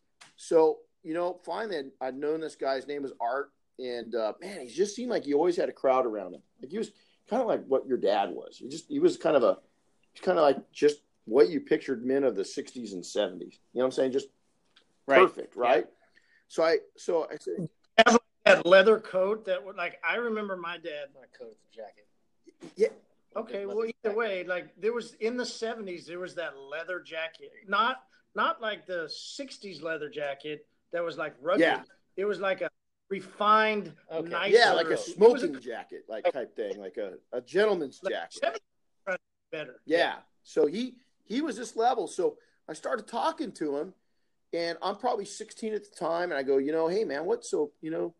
finally I'd known this guy's name was Art. And man, he just seemed like he always had a crowd around him. Like he was kind of like what your dad was. He was kind of like just what you pictured men of the 60s and 70s. You know what I'm saying? Just perfect, right? Yeah. So I said, have that leather coat that would, like, I remember my dad. Not coat, jacket. Yeah. Okay. Well, either way, like there was in the 70s, there was that leather jacket, not like the 60s leather jacket that was like rugged. Yeah. It was like a refined, nice. Yeah, like a smoking jacket, like type thing, like a gentleman's jacket. Better. Yeah. So he was this level. So I started talking to him, and I'm probably 16 at the time, and I go, hey man,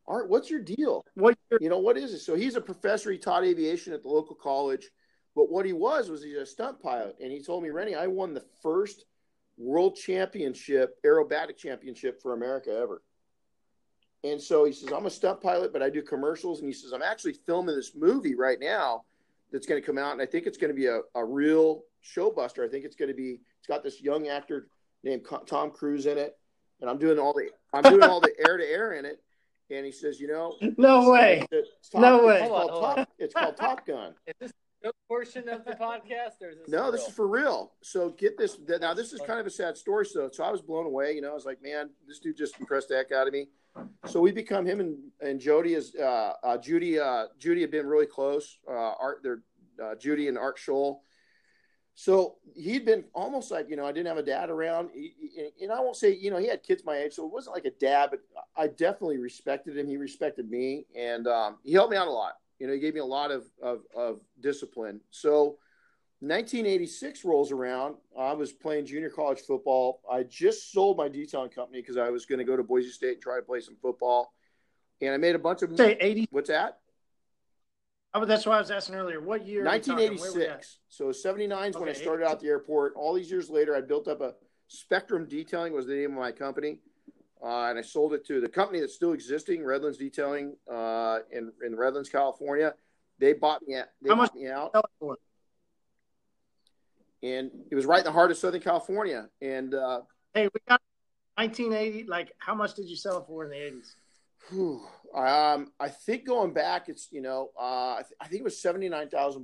Art, what's your deal? What year? You know, what is it? So he's a professor. He taught aviation at the local college. But what he was he's a stunt pilot. And he told me, Rennie, I won the first world championship, aerobatic championship for America ever. And so he says, I'm a stunt pilot, but I do commercials. And he says, I'm actually filming this movie right now that's going to come out. And I think it's going to be a real show buster. I think it's going to be, it's got this young actor named Tom Cruise in it. And I'm doing all the air to air in it. And he says, you know, No way. No way. It's called Top Gun. Is this a portion of the podcast, or is this No, this is for real. So get this. Now, this is kind of a sad story. So I was blown away. You know, I was like, man, this dude just impressed the heck out of me. So we become him and Jody as Judy. Judy had been really close. Judy and Art Scholl. So he'd been almost like, you know, I didn't have a dad around. And I won't say, you know, he had kids my age, so it wasn't like a dad, but I definitely respected him. He respected me, and he helped me out a lot. You know, he gave me a lot of discipline. So 1986 rolls around. I was playing junior college football. I just sold my detailing company because I was going to go to Boise State and try to play some football. And I made a bunch of – Say 80. What's that? Oh, that's what I was asking earlier. What year? 1986. So 79 is when I started out at the airport. All these years later, I built up a Spectrum Detailing was the name of my company. And I sold it to the company that's still existing, Redlands Detailing, in Redlands, California. They bought me out. How much out. And it was right in the heart of Southern California. And hey, we got 1980. Like, how much did you sell it for in the 80s? I think going back, it's, you know, I think it was $79,000.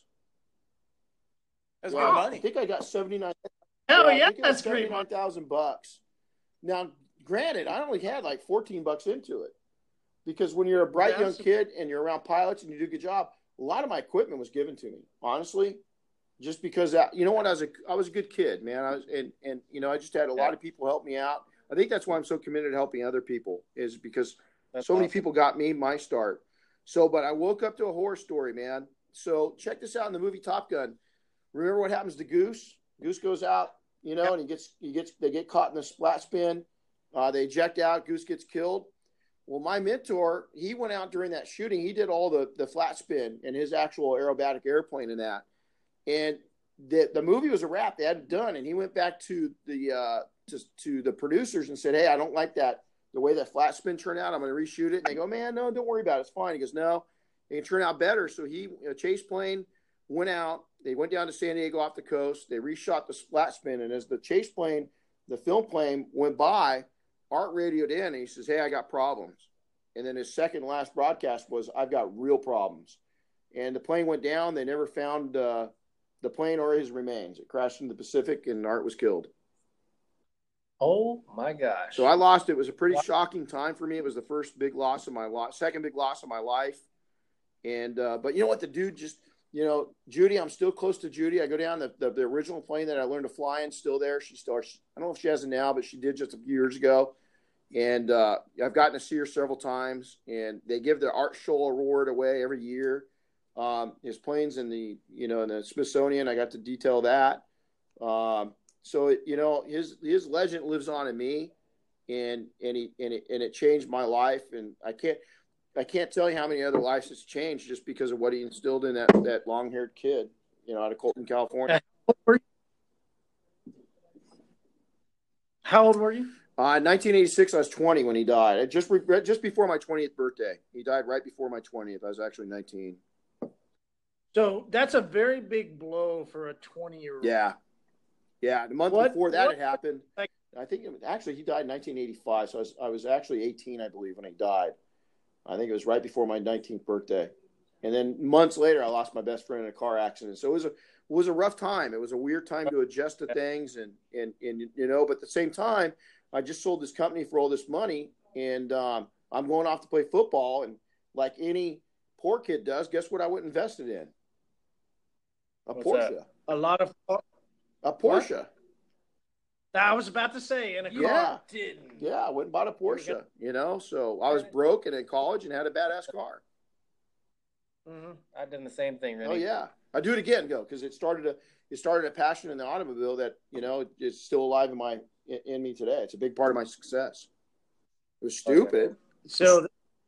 That's good money. I think I got 79. Hell yeah, that's great. $79,000. Now, granted, I only had like $14 into it, because when you're a bright young kid and you're around pilots and you do a good job, a lot of my equipment was given to me, honestly, just because you know what, I was a good kid, man. And you know, I just had a lot of people help me out. I think that's why I'm so committed to helping other people, is because many people got me my start. So, but I woke up to a horror story, man. So check this out in the movie Top Gun. Remember what happens to Goose? Goose goes out, you know, and they get caught in the splat spin. They eject out. Goose gets killed. Well, my mentor, he went out during that shooting. He did all the flat spin and his actual aerobatic airplane in that. And the movie was a wrap. They had it done. And he went back to the producers and said, hey, I don't like that, the way that flat spin turned out. I'm going to reshoot it. And they go, man, no, don't worry about it. It's fine. He goes, no, it can turn out better. So a chase plane went out. They went down to San Diego off the coast. They reshot the flat spin. And as the chase plane, the film plane went by, Art radioed in and he says, hey, I got problems. And then his second last broadcast was, I've got real problems. And the plane went down. They never found the plane or his remains. It crashed into the Pacific and Art was killed. Oh my gosh. So I lost it. It was a pretty shocking time for me. It was the first big loss of my life, second big loss of my life. And, but you know what, the dude just, you know, Judy, I'm still close to Judy. I go down the original plane that I learned to fly in, still there. I don't know if she has it now, but she did just a few years ago. And I've gotten to see her several times, and they give the Art Scholl Award away every year. His plane's in the Smithsonian. I got to detail that. So you know, his legend lives on in me, and it changed my life. And I can't tell you how many other lives it's changed just because of what he instilled in that long-haired kid, you know, out of Colton, California. How old were you? 1986, I was 20 when he died. Just before my 20th birthday. He died right before my 20th. I was actually 19. So that's a very big blow for a 20-year-old. Yeah. The month before that had happened, I think actually he died in 1985. So I was actually 18, I believe, when he died. I think it was right before my 19th birthday. And then months later, I lost my best friend in a car accident. So it was a rough time. It was a weird time to adjust to things, and you know, but at the same time, I just sold this company for all this money, and I'm going off to play football. And like any poor kid does, guess what I went invested in? What's Porsche. That? A lot of a Porsche. What? I was about to say, in a car. Yeah. Didn't. Yeah, I went and bought a Porsche. You know, so I was broke and in college and had a badass car. Mm-hmm. I've done the same thing. Really. Oh yeah, I do it again, because it started a passion in the automobile that, you know, is still alive in me today. It's a big part of my success. It was stupid. So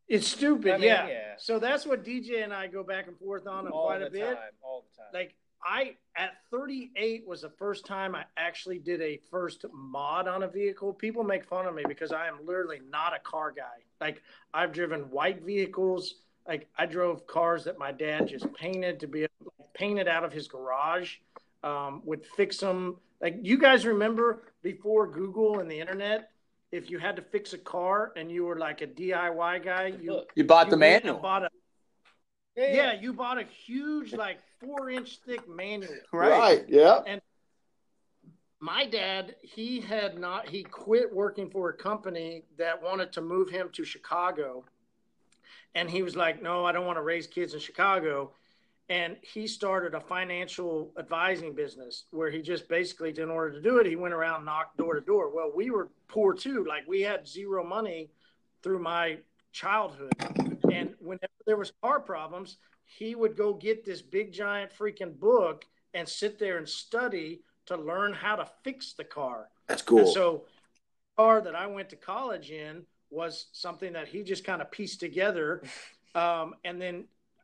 It's stupid, I mean, yeah. yeah. So that's what DJ and I go back and forth on quite a bit. All the time. Like I, at 38 was the first time I actually did a first mod on a vehicle. People make fun of me because I am literally not a car guy. Like I've driven white vehicles. Like I drove cars that my dad just painted to be painted out of his garage, would fix them. Like you guys remember before Google and the internet, if you had to fix a car and you were like a DIY guy, you bought the manual. You bought a huge, like 4-inch thick manual. Right. Yeah. And my dad, he quit working for a company that wanted to move him to Chicago. And he was like, no, I don't want to raise kids in Chicago. And he started a financial advising business where he just basically, in order to do it, he went around, knocked door to door. Well, we were poor too. Like we had zero money through my childhood. And whenever there was car problems, he would go get this big giant freaking book and sit there and study to learn how to fix the car. That's cool. And so the car that I went to college in was something that he just kind of pieced together. And then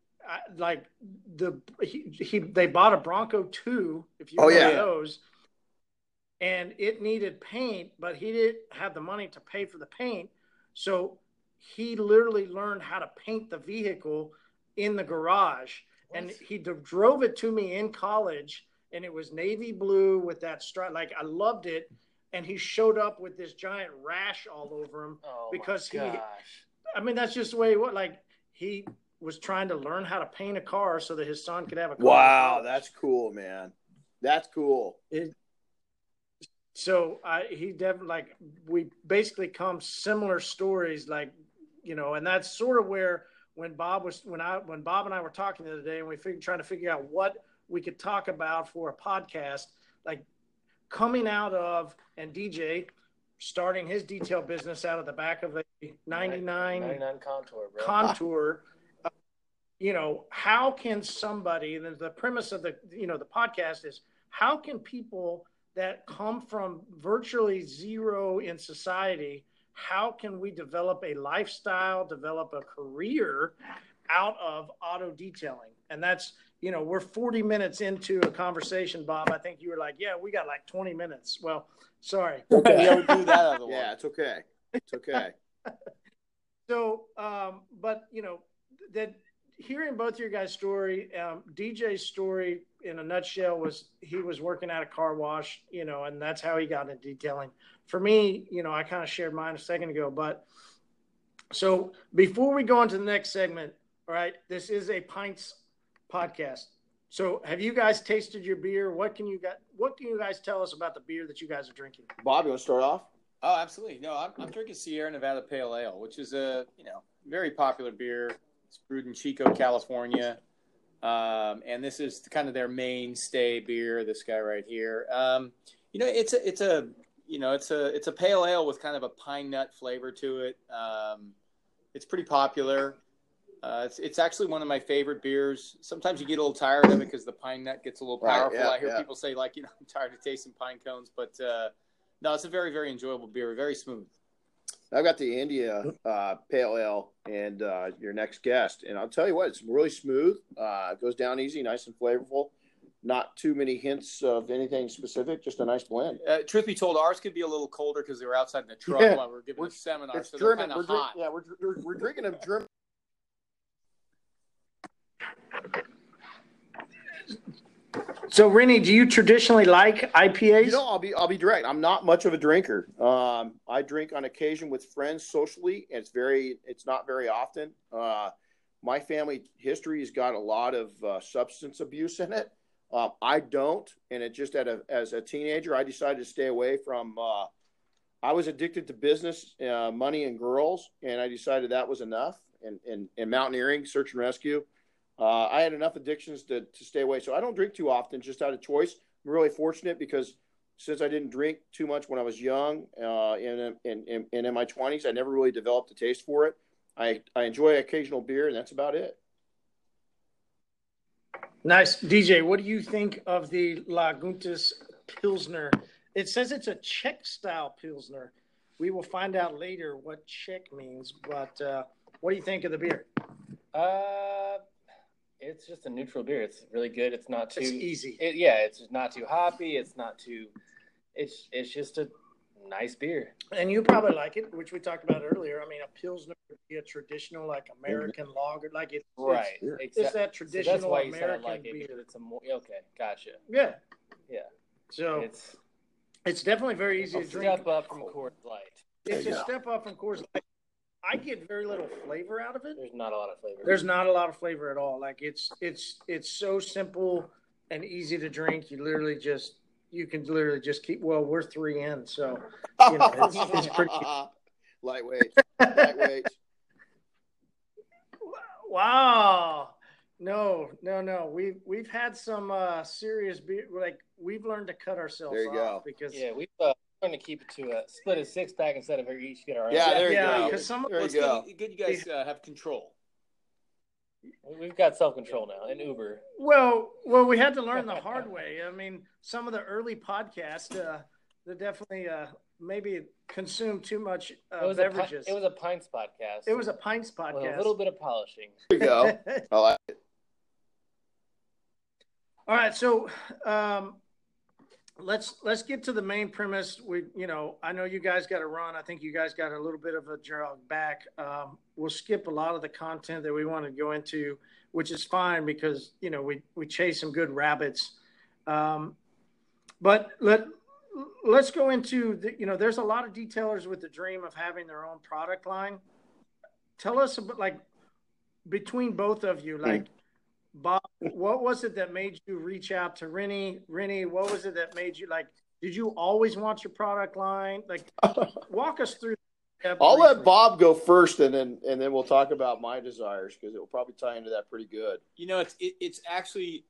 they bought a Bronco 2, if you remember those, and it needed paint, but he didn't have the money to pay for the paint. So he literally learned how to paint the vehicle in the garage. What? And he drove it to me in college, and it was navy blue with that stripe. Like I loved it. And he showed up with this giant rash all over him because that's just the way he was trying to learn how to paint a car so that his son could have a car. Wow, that's cool, man. That's cool. He definitely, we basically come similar stories, and that's sort of where when Bob and I were talking the other day, and we trying to figure out what we could talk about for a podcast, coming out of, and DJ starting his detail business out of the back of a 99 Contour, how can somebody, and the premise of the podcast is, how can people that come from virtually zero in society, how can we develop a lifestyle, develop a career out of auto detailing? And that's, we're 40 minutes into a conversation, Bob. I think you were like, yeah, we got 20 minutes. Well, sorry. Okay. Yeah, we do that otherwise. Yeah, it's okay. It's okay. So, but, that hearing both your guys' story, DJ's story in a nutshell was he was working at a car wash, and that's how he got into detailing. For me, I kind of shared mine a second ago, but so before we go into the next segment, all right, this is a Pints podcast. So have you guys tasted your beer? What can you guys tell us about the beer that you guys are drinking? Bob, you want to start off? Oh, absolutely. No, I'm drinking Sierra Nevada Pale Ale, which is a, very popular beer. It's brewed in Chico, California. And this is kind of their mainstay beer, this guy right here. It's a pale ale with kind of a pine nut flavor to it. It's pretty popular. It's actually one of my favorite beers. Sometimes you get a little tired of it because the pine nut gets a little powerful. Right, I hear people say I'm tired of tasting pine cones, but no, it's a very, very enjoyable beer. Very smooth. I've got the India Pale Ale and your next guest, and I'll tell you what, it's really smooth. It goes down easy, nice and flavorful. Not too many hints of anything specific, just a nice blend. Truth be told, ours could be a little colder because they were outside in the truck while we were giving a seminar, so German. They're kind of hot. We're drinking a German. So, Rennie, do you traditionally like IPAs? I'll be direct. I'm not much of a drinker. I drink on occasion with friends socially, and it's not very often. My family history has got a lot of substance abuse in it. I don't, and it just as a teenager, I decided to stay away from. I was addicted to business, money, and girls, and I decided that was enough. And mountaineering, search and rescue. I had enough addictions to stay away. So I don't drink too often, just out of choice. I'm really fortunate because since I didn't drink too much when I was young and in my 20s, I never really developed a taste for it. I enjoy occasional beer, and that's about it. Nice. DJ, what do you think of the Laguntis Pilsner? It says it's a Czech-style Pilsner. We will find out later what Czech means, but What do you think of the beer? It's just a neutral beer. It's really good. It's not too It's easy. It's just not too hoppy. It's not too. It's just a nice beer. And you probably like it, which we talked about earlier. I mean, a Pilsner would be a traditional, like, American lager. Like, right. It's that traditional so that's why American you like it, beer. because it's a more, okay, gotcha. Yeah. Yeah. So it's definitely very easy to drink. Step up from Coors Light. It's a step up from Coors Light. I get very little flavor out of it. There's not a lot of flavor. There's not a lot of flavor at all. Like, it's so simple and easy to drink. You can literally just keep. Well, we're 3 in, so it's pretty. Lightweight. Wow. No. We've had some serious beer. Like, we've learned to cut ourselves There you go. off because we've learned to keep it to a split a 6-pack instead of each get our own. Yeah, there you go. Because Good you guys have control. We've got self-control now in Uber. Well, we had to learn the hard way. I mean, some of the early podcasts, they definitely maybe consumed too much beverages. It was a Pints podcast. It was a Pints podcast. With a little bit of polishing. There you go. I like it. All right, so let's get to the main premise. I know you guys got to run. I think you guys got a little bit of a jog back. We'll skip a lot of the content that we want to go into, which is fine because we chase some good rabbits. But let's go into there's a lot of detailers with the dream of having their own product line. Tell us about, like, between both of you, like, Bob, what was it that made you reach out to Rennie? Rennie, what was it that made you, like, did you always want your product line? Like, walk us through. I'll let Bob go first, and then we'll talk about my desires, because it will probably tie into that pretty good. It's actually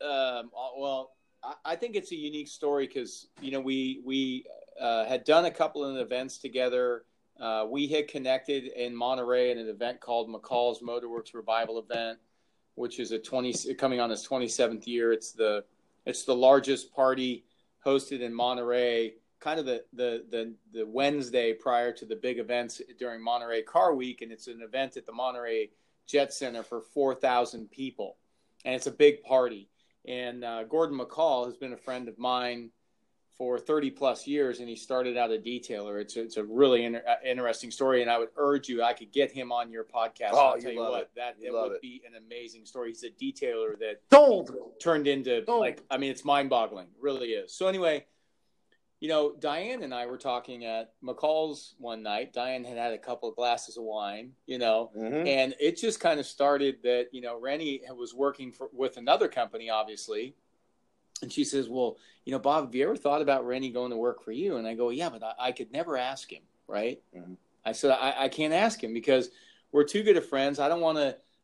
I think it's a unique story because we had done a couple of events together. We had connected in Monterey at an event called McCall's Motorworks Revival Event, which is coming on its 27th year. It's the largest party hosted in Monterey, kind of the Wednesday prior to the big events during Monterey Car Week, and it's an event at the Monterey Jet Center for 4,000 people, and it's a big party. And Gordon McCall has been a friend of mine for 30 plus years, and he started out a detailer. It's a really interesting story, and I would urge you, I could get him on your podcast. I'll tell you what, it would be an amazing story. He's a detailer that turned into it's mind-boggling, it really is. So anyway, Diane and I were talking at McCall's one night. Diane had a couple of glasses of wine, and it just kind of started that, Rennie was working with another company, obviously. And she says, well, Bob, have you ever thought about Rennie going to work for you? And I go, yeah, but I could never ask him, right? Mm-hmm. I said, I can't ask him because we're too good of friends. I don't want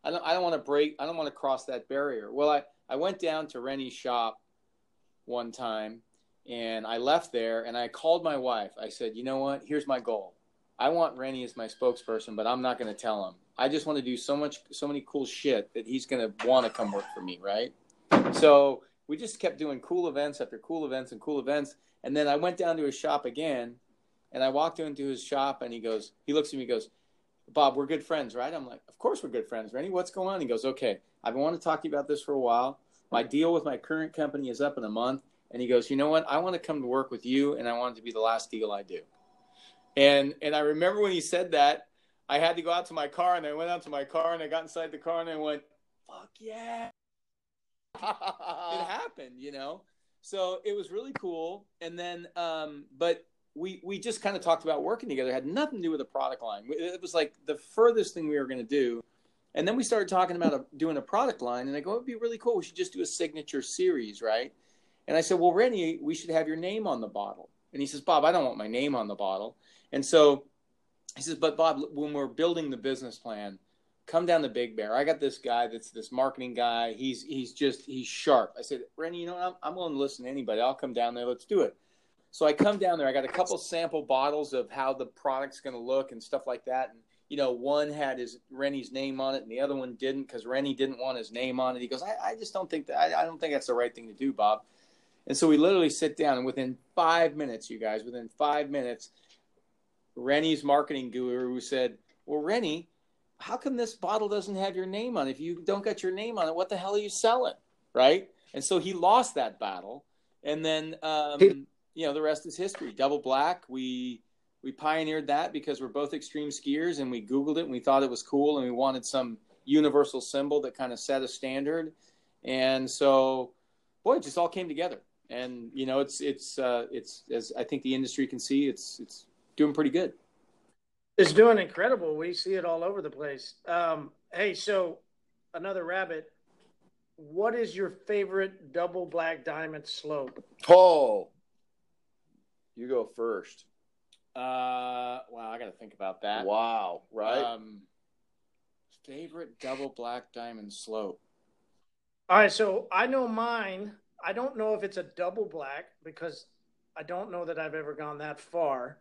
to cross that barrier. Well, I went down to Rennie's shop one time, and I left there, and I called my wife. I said, you know what? Here's my goal. I want Rennie as my spokesperson, but I'm not going to tell him. I just want to do so many cool shit that he's going to want to come work for me, right? So we just kept doing cool events after cool events and cool events. And then I went down to his shop again, and I walked into his shop, and he looks at me, he goes, Bob, we're good friends, right? I'm like, of course we're good friends, Rennie. What's going on? He goes, okay, I've been wanting to talk to you about this for a while. My deal with my current company is up in a month. And he goes, you know what? I want to come to work with you, and I want it to be the last deal I do. And I remember when he said that, I had to go out to my car, and I went out to my car, and I got inside the car, and I went, fuck yeah. It happened, So it was really cool. And then, but we just kind of talked about working together. It had nothing to do with the product line. It was like the furthest thing we were going to do. And then we started talking about doing a product line, and I go, it'd be really cool. We should just do a signature series, right? And I said, well, Rennie, we should have your name on the bottle. And he says, Bob, I don't want my name on the bottle. And so he says, but Bob, when we're building the business plan, come down to Big Bear. I got this guy that's this marketing guy. He's sharp. I said, Rennie, I'm willing to listen to anybody. I'll come down there. Let's do it. So I come down there. I got a couple sample bottles of how the product's going to look and stuff like that. And, one had Rennie's name on it, and the other one didn't because Rennie didn't want his name on it. He goes, I just don't think that. I don't think that's the right thing to do, Bob. And so we literally sit down, and within 5 minutes, Rennie's marketing guru said, well, Rennie, how come this bottle doesn't have your name on it? If you don't got your name on it, what the hell are you selling? Right. And so he lost that battle. And then, the rest is history. Double Black. We pioneered that because we're both extreme skiers, and we Googled it and we thought it was cool, and we wanted some universal symbol that kind of set a standard. And so, boy, it just all came together. And, it's as I think the industry can see, it's doing pretty good. It's doing incredible. We see it all over the place. Hey, so another rabbit. What is your favorite Double Black Diamond slope? Oh, you go first. Wow, I got to think about that. Wow, right? Favorite Double Black Diamond slope. All right, so I know mine. I don't know if it's a double black because I don't know that I've ever gone that far.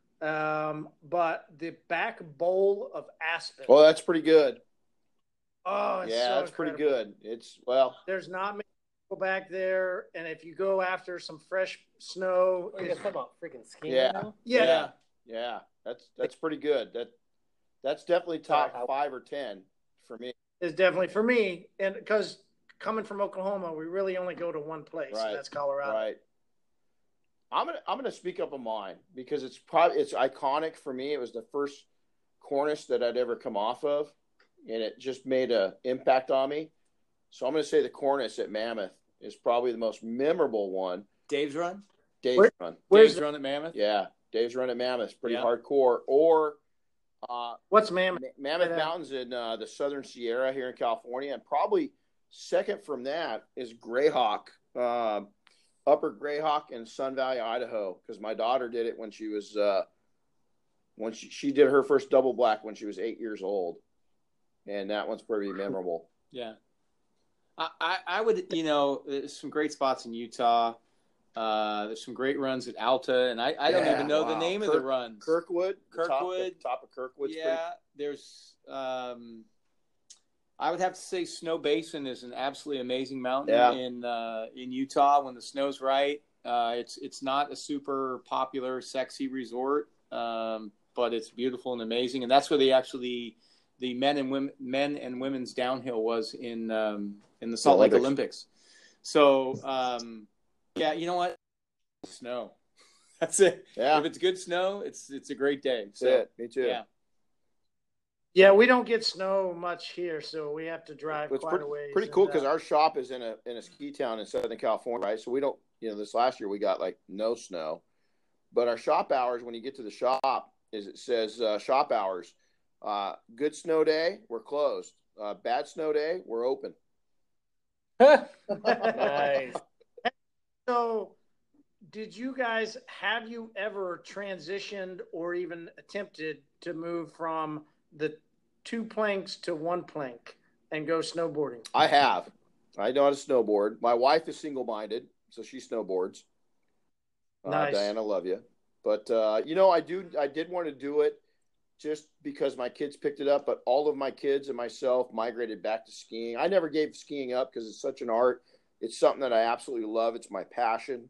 But the back bowl of Aspen. Well, that's pretty good. Oh, it's yeah, so that's incredible. pretty good. There's not many people back there, and if you go after some fresh snow, Are you guys talking about freaking skiing Yeah. right now? yeah. That's pretty good. That's definitely top 5 or 10 for me. It's definitely for me, and because coming from Oklahoma, we really only go to one place, Right. and that's Colorado. Right. I'm gonna speak up on mine because it's iconic for me. It was the first Cornice that I'd ever come off of, and it just made an impact on me. So I'm gonna say the Cornice at Mammoth is probably the most memorable one. Dave's run? Dave's run. Where's Dave's run at Mammoth? Yeah, Dave's run at Mammoth, pretty Yeah. hardcore. Or What's Mammoth? Mammoth Mountains in the Southern Sierra here in California, and probably second from that is Greyhawk, Upper Greyhawk in Sun Valley, Idaho, because my daughter did it when she was when she did her first double black when she was 8 years old, and that one's pretty memorable. Yeah. I would, there's some great spots in Utah. There's some great runs at Alta, and I don't even know the name of the runs. Kirkwood. Top of Kirkwood. Yeah, there's. I would have to say Snow Basin is an absolutely amazing mountain in Utah when the snow's right. It's not a super popular, sexy resort, but it's beautiful and amazing, and that's where the men and women's downhill was in the Salt Lake Olympics. So yeah, you know what? Snow. That's it. Yeah. If it's good snow, it's a great day. So That's it. Me too. Yeah. Yeah, we don't get snow much here, so we have to drive quite a ways. Pretty cool because our shop is in a ski town in Southern California, right? So we don't, this last year we got like no snow, but our shop hours when you get to the shop it says shop hours. Good snow day, we're closed. Bad snow day, we're open. Nice. So, have you ever transitioned or even attempted to move from the 2 planks to 1 plank and go snowboarding? I have. I know how to snowboard. My wife is single-minded, so she snowboards. Nice. Diana, love you. But, I did want to do it just because my kids picked it up, but all of my kids and myself migrated back to skiing. I never gave skiing up because it's such an art. It's something that I absolutely love. It's my passion.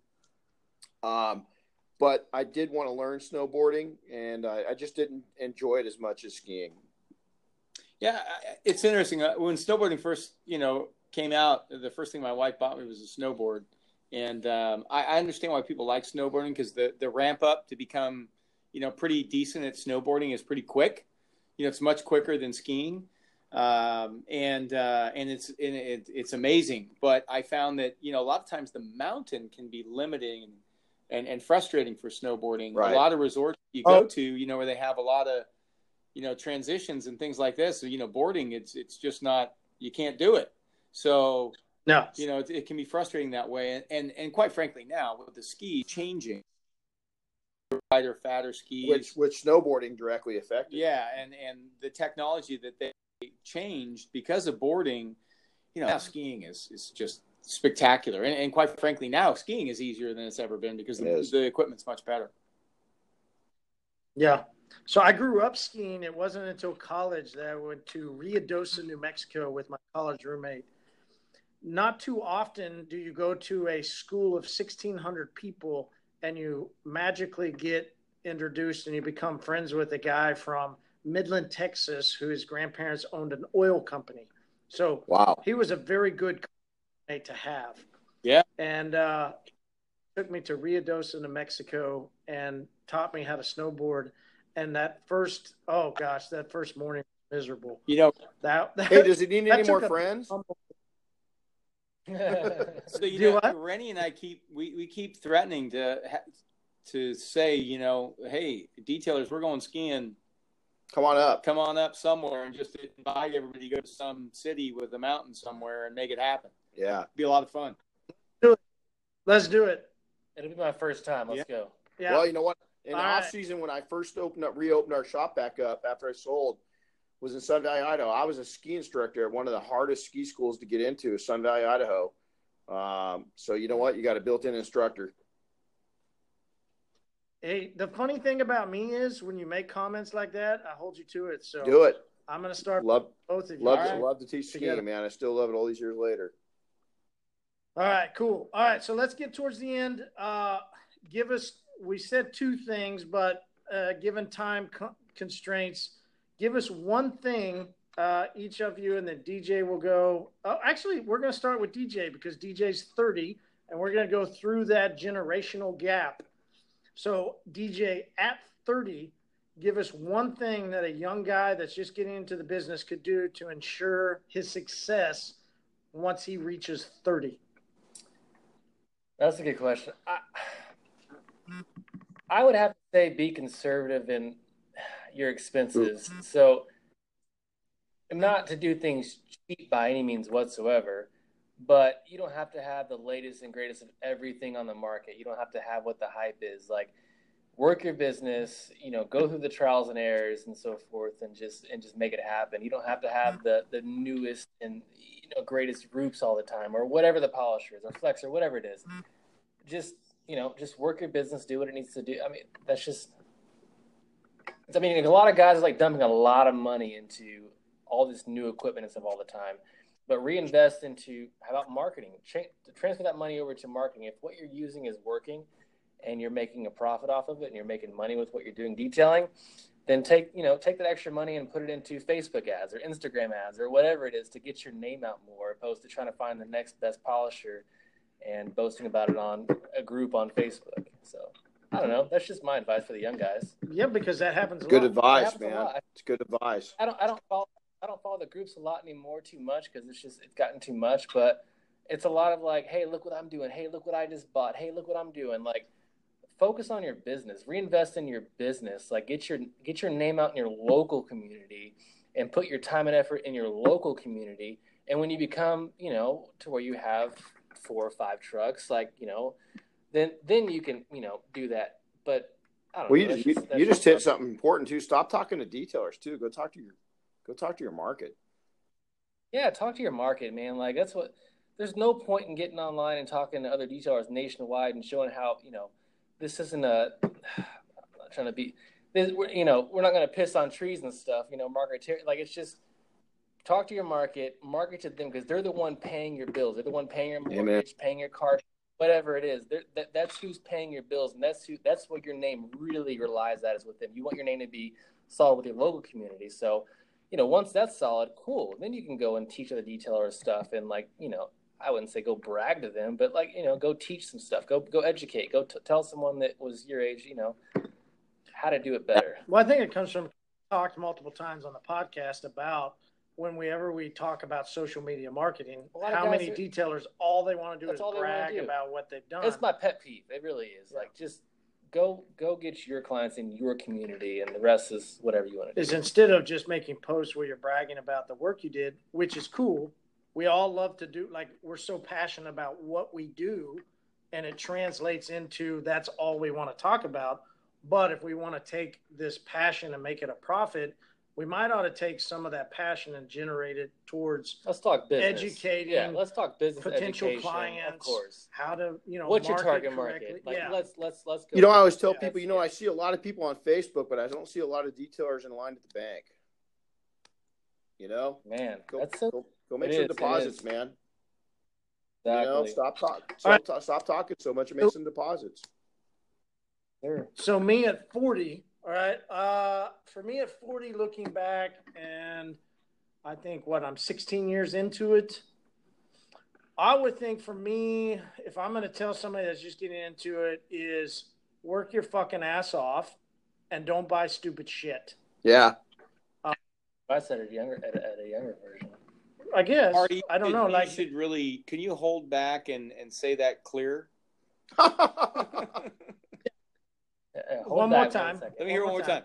But I did want to learn snowboarding, and I just didn't enjoy it as much as skiing. Yeah, it's interesting. When snowboarding first, came out, the first thing my wife bought me was a snowboard. And I understand why people like snowboarding because the ramp up to become, pretty decent at snowboarding is pretty quick. It's much quicker than skiing. And it's amazing. But I found that, a lot of times the mountain can be limiting and frustrating for snowboarding. Right. A lot of resorts you go to, where they have a lot of, transitions and things like this. So, boarding, it's just not, you can't do it. So, no, it can be frustrating that way. And quite frankly, now with the ski changing, lighter, fatter skis, which snowboarding directly affected. Yeah. And the technology that they changed because of boarding, now skiing is just spectacular. And quite frankly, now skiing is easier than it's ever been because the equipment's much better. Yeah. So I grew up skiing. It wasn't until college that I went to Ruidoso, New Mexico with my college roommate. Not too often do you go to a school of 1,600 people and you magically get introduced and you become friends with a guy from Midland, Texas, who his grandparents owned an oil company. So Wow. he was a very good teammate to have. Yeah. And took me to Ruidoso, New Mexico, and taught me how to snowboard. And that first morning was miserable. You know, Hey, does he need any more friends? so you Do know, what? Rennie and I keep threatening to say, you know, hey, detailers, we're going skiing. Come on up somewhere and just invite everybody to go to some city with a mountain somewhere and make it happen. Yeah. Be a lot of fun. Let's do it. It'll be my first time. Let's go. Yeah. Well, you know what? In the All off right. season, when I first reopened our shop back up after I sold, was in Sun Valley, Idaho. I was a ski instructor at one of the hardest ski schools to get into, Sun Valley, Idaho. So you know what? You got a built-in instructor. Hey, the funny thing about me is when you make comments like that, I hold you to it. So Do it. I'm going to start Love both of you. love to teach skiing, Together. man. I still love it all these years later. All right, cool. All right, so let's get towards the end. We said two things, but given time constraints, give us one thing, each of you, and then DJ will go. Actually, we're going to start with DJ because DJ's 30, and we're going to go through that generational gap. So, DJ, at 30, give us one thing that a young guy that's just getting into the business could do to ensure his success once he reaches 30. That's a good question. I would have to say be conservative in your expenses. So not to do things cheap by any means whatsoever, but you don't have to have the latest and greatest of everything on the market. You don't have to have what the hype is. Like, work your business, you know, go through the trials and errors and so forth, and just make it happen. You don't have to have the newest and, you know, greatest groups all the time, or whatever the polisher is, or flex, or whatever it is. Just, you know, just work your business, do what it needs to do. I mean, that's just. I mean, a lot of guys are like dumping a lot of money into all this new equipment and stuff all the time, but reinvest into, how about marketing? Transfer that money over to marketing. If what you're using is working and you're making a profit off of it and you're making money with what you're doing detailing, then take that extra money and put it into Facebook ads or Instagram ads or whatever it is to get your name out more, opposed to trying to find the next best polisher and boasting about it on a group on Facebook. So I don't know. That's just my advice for the young guys. Yeah, because that happens a lot. Good advice, man. It's good advice. I don't follow the groups a lot anymore too much because it's gotten too much. But it's a lot of like, hey, look what I'm doing. Hey, look what I just bought. Hey, look what I'm doing. Like, focus on your business. Reinvest in your business. Like, get your name out in your local community and put your time and effort in your local community. And when you become, you know, to where you have 4 or 5 trucks, like, you know, then you can, you know, do that. But I don't know. You just hit something important too. Stop talking to detailers too. Go talk to your market. Yeah, talk to your market, man. Like, that's what. There's no point in getting online and talking to other detailers nationwide and showing how, you know, this isn't a. I'm not trying to be. You know, we're not going to piss on trees and stuff. You know, market, like, it's just talk to your market to them because they're the one paying your bills. They're the one paying your mortgage, paying your car. Whatever it is, that's who's paying your bills, and that's what your name really relies at is with them. You want your name to be solid with your local community. So, you know, once that's solid, cool. Then you can go and teach other detailers stuff, and, like, you know, I wouldn't say go brag to them, but, like, you know, go teach some stuff, go educate, go tell someone that was your age, you know, how to do it better. Well, I think it comes from talked multiple times on the podcast about whenever we talk about social media marketing, how many detailers, all they want to do is brag about what they've done. It's my pet peeve. It really is. Yeah. Like, just go get your clients in your community, and the rest is whatever you want to do. Is instead of just making posts where you're bragging about the work you did, which is cool. We all love to do, like, we're so passionate about what we do, and it translates into that's all we want to talk about. But if we want to take this passion and make it a profit, we might ought to take some of that passion and generate it towards let's talk business. Educating. Yeah, let's talk business. Potential clients, of course. How to, you know, what's your target market? Like, yeah. Let's go. You know, I always tell people, you know, I see a lot of people on Facebook, but I don't see a lot of detailers in line at the bank. You know, man, go make some some deposits, man. Exactly. You know, stop talking so much and make some deposits. Sure. So me at 40, All right. For me at 40, looking back, and I think I'm 16 years into it. I would think for me, if I'm going to tell somebody that's just getting into it, is work your fucking ass off and don't buy stupid shit. Yeah. I said it younger at a younger version. I guess. Marty, I don't know. You Like, should really. Can you hold back and say that clear? One more time. Let me hear one more time.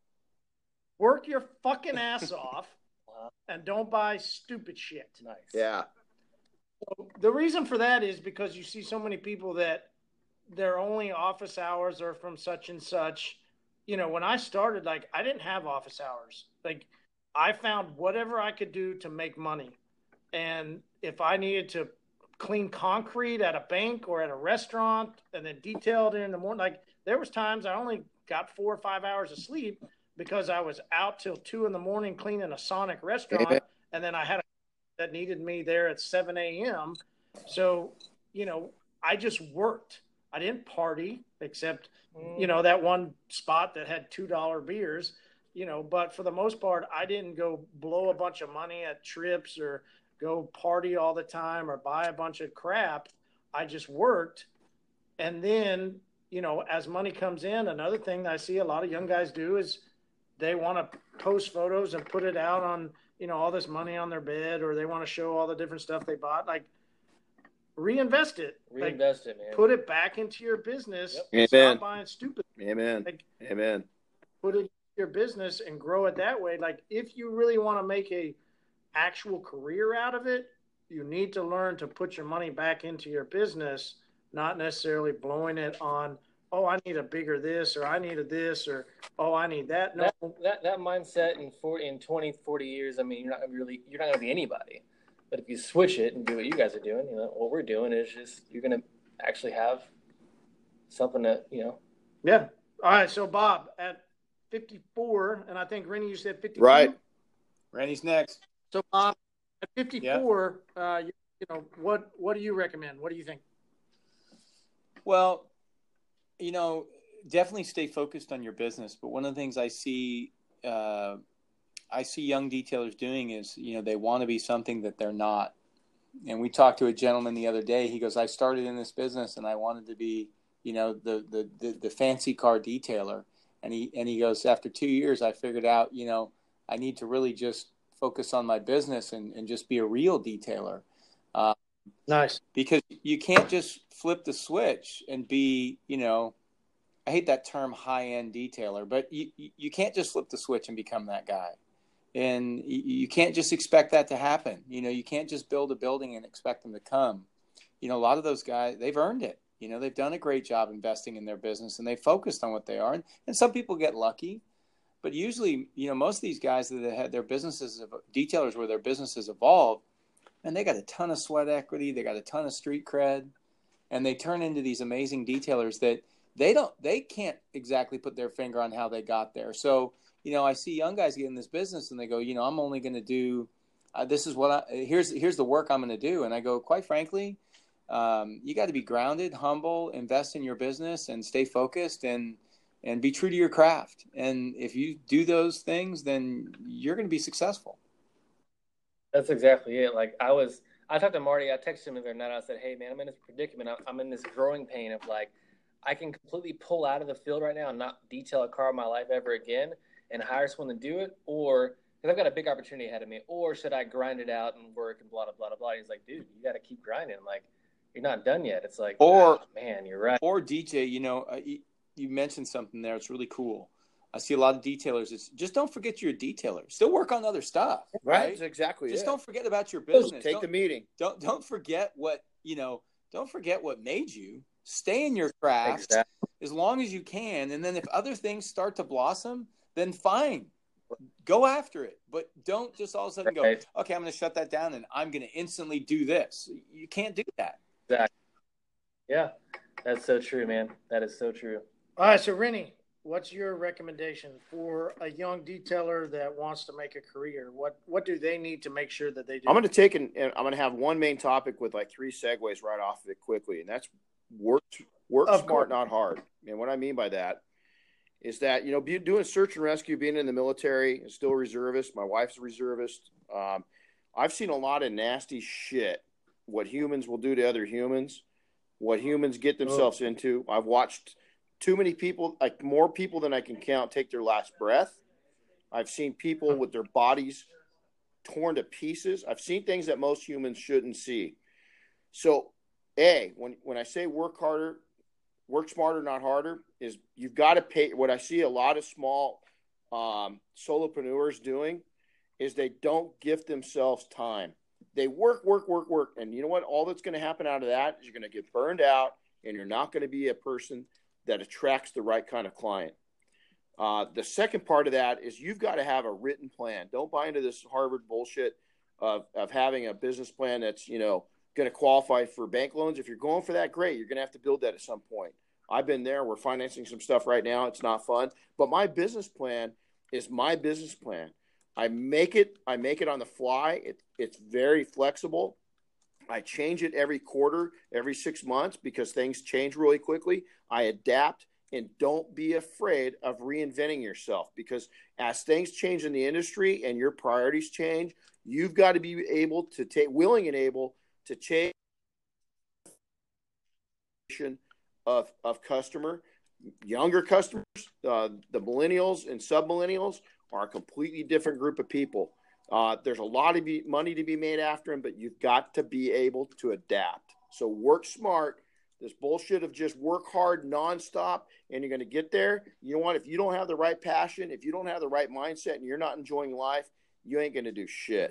Work your fucking ass off and don't buy stupid shit. Nice. Yeah. The reason for that is because you see so many people that their only office hours are from such and such. You know, when I started, like, I didn't have office hours. Like, I found whatever I could do to make money. And if I needed to clean concrete at a bank or at a restaurant and then detail it in the morning, like, there was times I only got 4 or 5 hours of sleep because I was out till 2 a.m. cleaning a Sonic restaurant. Amen. And then I had a that needed me there at 7 a.m. So, you know, I just worked. I didn't party except, you know, that one spot that had $2 beers, you know, but for the most part, I didn't go blow a bunch of money at trips or go party all the time or buy a bunch of crap. I just worked. And then, you know, as money comes in, another thing that I see a lot of young guys do is they want to post photos and put it out on, you know, all this money on their bed, or they want to show all the different stuff they bought. Like, reinvest it. Reinvest it, man. Put it back into your business. Yep. Stop buying stupid. Amen. Like, Amen. put it in your business and grow it that way. Like, if you really want to make a actual career out of it, you need to learn to put your money back into your business, not necessarily blowing it on, oh, I need a bigger this, or I need a this, or, oh, I need that. No, that mindset in 20, 40 years, I mean, you're not going to be anybody. But if you switch it and do what you guys are doing, you know, what we're doing is just, you're going to actually have something that, you know. Yeah. All right. So, Bob, at 54, and I think, Rennie, you said 52. Right. Randy's next. So, Bob, at 54, you know, what do you recommend? What do you think? Well, you know, definitely stay focused on your business. But one of the things I see young detailers doing is, you know, they want to be something that they're not. And we talked to a gentleman the other day. He goes, I started in this business and I wanted to be, you know, the fancy car detailer. And he goes, after 2 years, I figured out, you know, I need to really just focus on my business and just be a real detailer. Nice. Because you can't just flip the switch and be, you know, I hate that term high-end detailer, but you can't just flip the switch and become that guy. And you can't just expect that to happen. You know, you can't just build a building and expect them to come. You know, a lot of those guys, they've earned it. You know, they've done a great job investing in their business and they focused on what they are. And some people get lucky, but usually, you know, most of these guys that had their businesses, detailers where their businesses evolved, and they got a ton of sweat equity, they got a ton of street cred, and they turn into these amazing detailers that they can't exactly put their finger on how they got there. So, you know, I see young guys get in this business and they go, you know, I'm only going to do, here's the work I'm going to do. And I go, quite frankly, you got to be grounded, humble, invest in your business and stay focused and be true to your craft. And if you do those things, then you're going to be successful. That's exactly it. Like I talked to Marty, I texted him the other night. I said, hey man, I'm in this predicament. I'm in this growing pain of like, I can completely pull out of the field right now and not detail a car in my life ever again and hire someone to do it, or because I've got a big opportunity ahead of me, or should I grind it out and work and blah, blah, blah, blah. He's like, dude, you got to keep grinding. Like, you're not done yet. It's like, oh, man, you're right. Or DJ, you know, you mentioned something there. It's really cool. I see a lot of detailers. It's just don't forget you're a detailer. Still work on other stuff. Right? That's exactly. Just don't forget about your business. Take the meeting. Don't forget what, you know, don't forget what made you. Stay in your craft as long as you can. And then if other things start to blossom, then fine. Go after it. But don't just all of a sudden go, okay, I'm going to shut that down and I'm going to instantly do this. You can't do that. Exactly. Yeah, that's so true, man. That is so true. All right, so Rennie, what's your recommendation for a young detailer that wants to make a career? What do they need to make sure that they do? I'm going to have one main topic with like 3 segues right off of it quickly, and that's work smart, not hard. And what I mean by that is that, doing search and rescue, being in the military, and still a reservist. My wife's a reservist. I've seen a lot of nasty shit, what humans will do to other humans, what humans get themselves into. I've watched too many people, like more people than I can count, take their last breath. I've seen people with their bodies torn to pieces. I've seen things that most humans shouldn't see. So, when I say work harder, work smarter, not harder, is you've got to pay. What I see a lot of small solopreneurs doing is they don't give themselves time. They work. And you know what? All that's going to happen out of that is you're going to get burned out, and you're not going to be a person that attracts the right kind of client. The second part of that is you've got to have a written plan. Don't buy into this Harvard bullshit of having a business plan that's, going to qualify for bank loans. If you're going for that, great. You're going to have to build that at some point. I've been there. We're financing some stuff right now. It's not fun. But my business plan is my business plan. I make it on the fly. It's very flexible. I change it every quarter, every 6 months, because things change really quickly. I adapt, and don't be afraid of reinventing yourself, because as things change in the industry and your priorities change, you've got to be able to willing and able to change of customer. Younger customers, the millennials and sub-millennials are a completely different group of people. There's a lot of money to be made after them, but you've got to be able to adapt. So work smart. This bullshit of just work hard nonstop and you're going to get there. You know what? If you don't have the right passion, if you don't have the right mindset, and you're not enjoying life, you ain't going to do shit.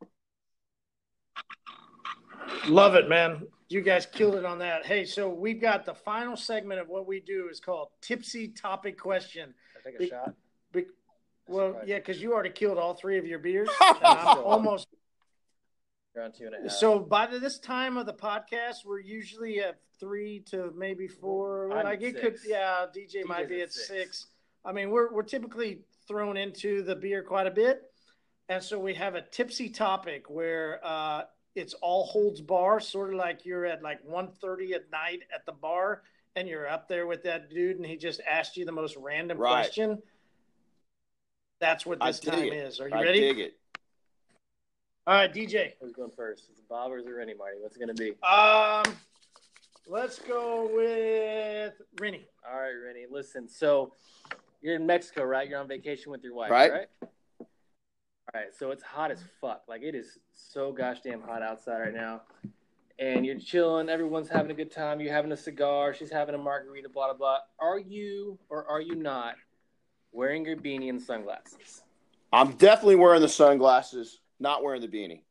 Love it, man. You guys killed it on that. Hey, so we've got the final segment of what we do is called Tipsy Topic Question. I take a shot. Well, yeah, because you already killed all three of your beers. And I'm almost. You're on 2.5. So by this time of the podcast, we're usually at 3 to maybe 4. I'm like at it 6. could, yeah. DJ might be at 6. I mean, we're typically thrown into the beer quite a bit, and so we have a tipsy topic where it's all holds bar, sort of like you're at like 1:30 at night at the bar, and you're up there with that dude, and he just asked you the most random question. That's what this time is. Are you ready? I dig it. All right, DJ. Who's going first? Is it Bob or is it Rennie, Marty? What's it going to be? Let's go with Rennie. All right, Rennie. Listen, so you're in Mexico, right? You're on vacation with your wife, right? All right, so it's hot as fuck. Like, it is so gosh damn hot outside right now. And you're chilling. Everyone's having a good time. You're having a cigar. She's having a margarita, blah, blah, blah. Are you or are you not wearing your beanie and sunglasses? I'm definitely wearing the sunglasses, not wearing the beanie.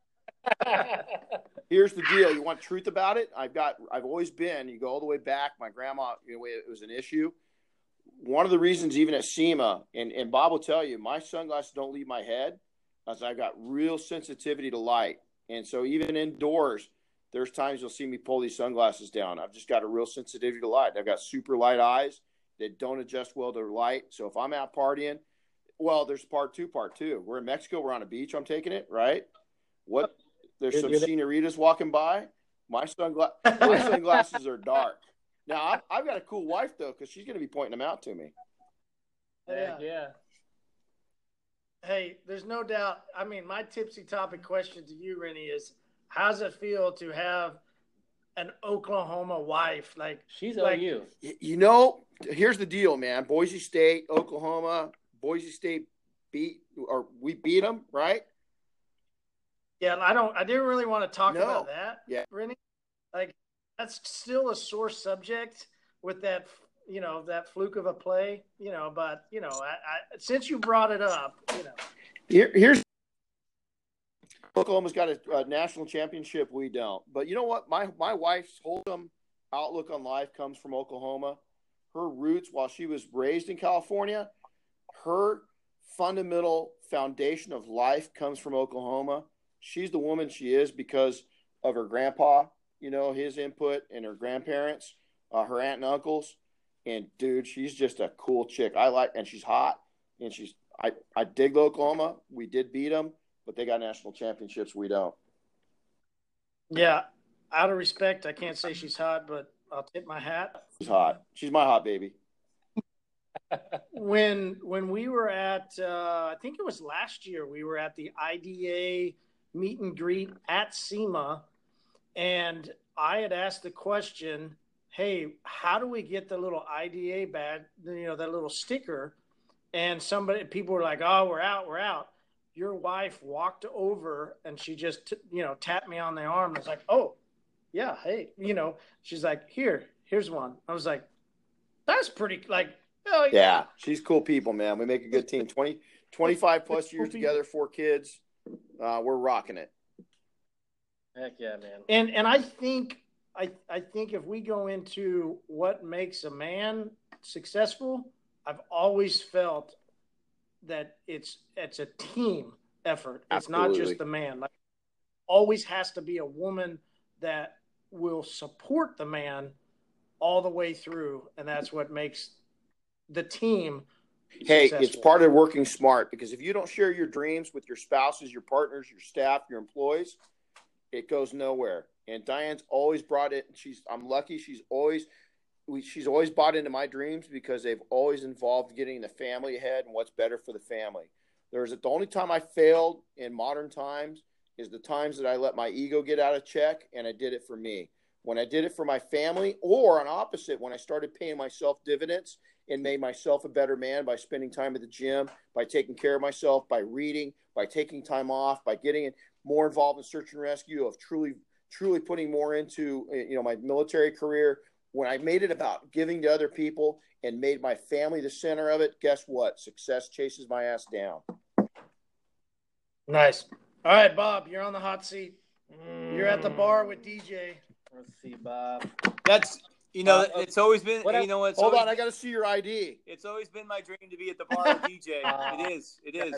Here's the deal. You want truth about it? I've always been, you go all the way back. My grandma, it was an issue. One of the reasons, even at SEMA, and Bob will tell you, my sunglasses don't leave my head, as I've got real sensitivity to light. And so even indoors, there's times you'll see me pull these sunglasses down. I've just got a real sensitivity to light. I've got super light eyes that don't adjust well to light. So if I'm out partying, well, there's part two. We're in Mexico. We're on a beach. I'm taking it, right? What? There's some senoritas walking by. My sunglasses are dark. Now, I've got a cool wife, though, because she's going to be pointing them out to me. Yeah. Hey, there's no doubt. I mean, my tipsy topic question to you, Rennie, is how does it feel to have an Oklahoma wife? Like, she's like OU. Here's the deal, man. Boise State, Oklahoma, Boise State we beat them, right? Yeah, I didn't really want to talk about that. Yeah. Rennie. Like, that's still a sore subject with that, that fluke of a play, but, since you brought it up, Here's Oklahoma's got a national championship. We don't. But you know what? My wife's wholesome outlook on life comes from Oklahoma. Her roots, while she was raised in California, her fundamental foundation of life comes from Oklahoma. She's the woman she is because of her grandpa, his input, and her grandparents, her aunt and uncles. And dude, she's just a cool chick. And she's hot, and I dig Oklahoma. We did beat them, but they got national championships. We don't. Yeah. Out of respect, I can't say she's hot, but I'll tip my hat. She's hot. She's my hot baby. when we were at, I think it was last year, we were at the IDA meet and greet at SEMA, and I had asked the question, hey, how do we get the little IDA badge, that little sticker? And people were like, oh, we're out. Your wife walked over and she just, tapped me on the arm. I was like, oh, yeah, hey, she's like, here's one. I was like, that's pretty, like, oh, yeah. She's cool people, man. We make a good team. 25 plus years together, 4 kids. We're rocking it. Heck yeah, man. And I think if we go into what makes a man successful, I've always felt that it's a team effort. It's Absolutely. not just the man. Like, always has to be a woman that will support the man all the way through, and that's what makes the team successful. It's part of working smart, because if you don't share your dreams with your spouses, your partners, your staff, your employees, it goes nowhere. And Diane's always brought it. I'm lucky. She's always bought into my dreams, because they've always involved getting the family ahead and what's better for the family. The only time I failed in modern times is the times that I let my ego get out of check, and I did it for me. When I did it for my family, or on opposite, when I started paying myself dividends and made myself a better man by spending time at the gym, by taking care of myself, by reading, by taking time off, by getting more involved in search and rescue, of truly putting more into, my military career. When I made it about giving to other people and made my family the center of it, guess what? Success chases my ass down. Nice. All right, Bob, you're on the hot seat. You're at the bar with DJ. Let's see, Bob. That's, it's always been, Hold on, I got to see your ID. It's always been my dream to be at the bar with DJ. It is.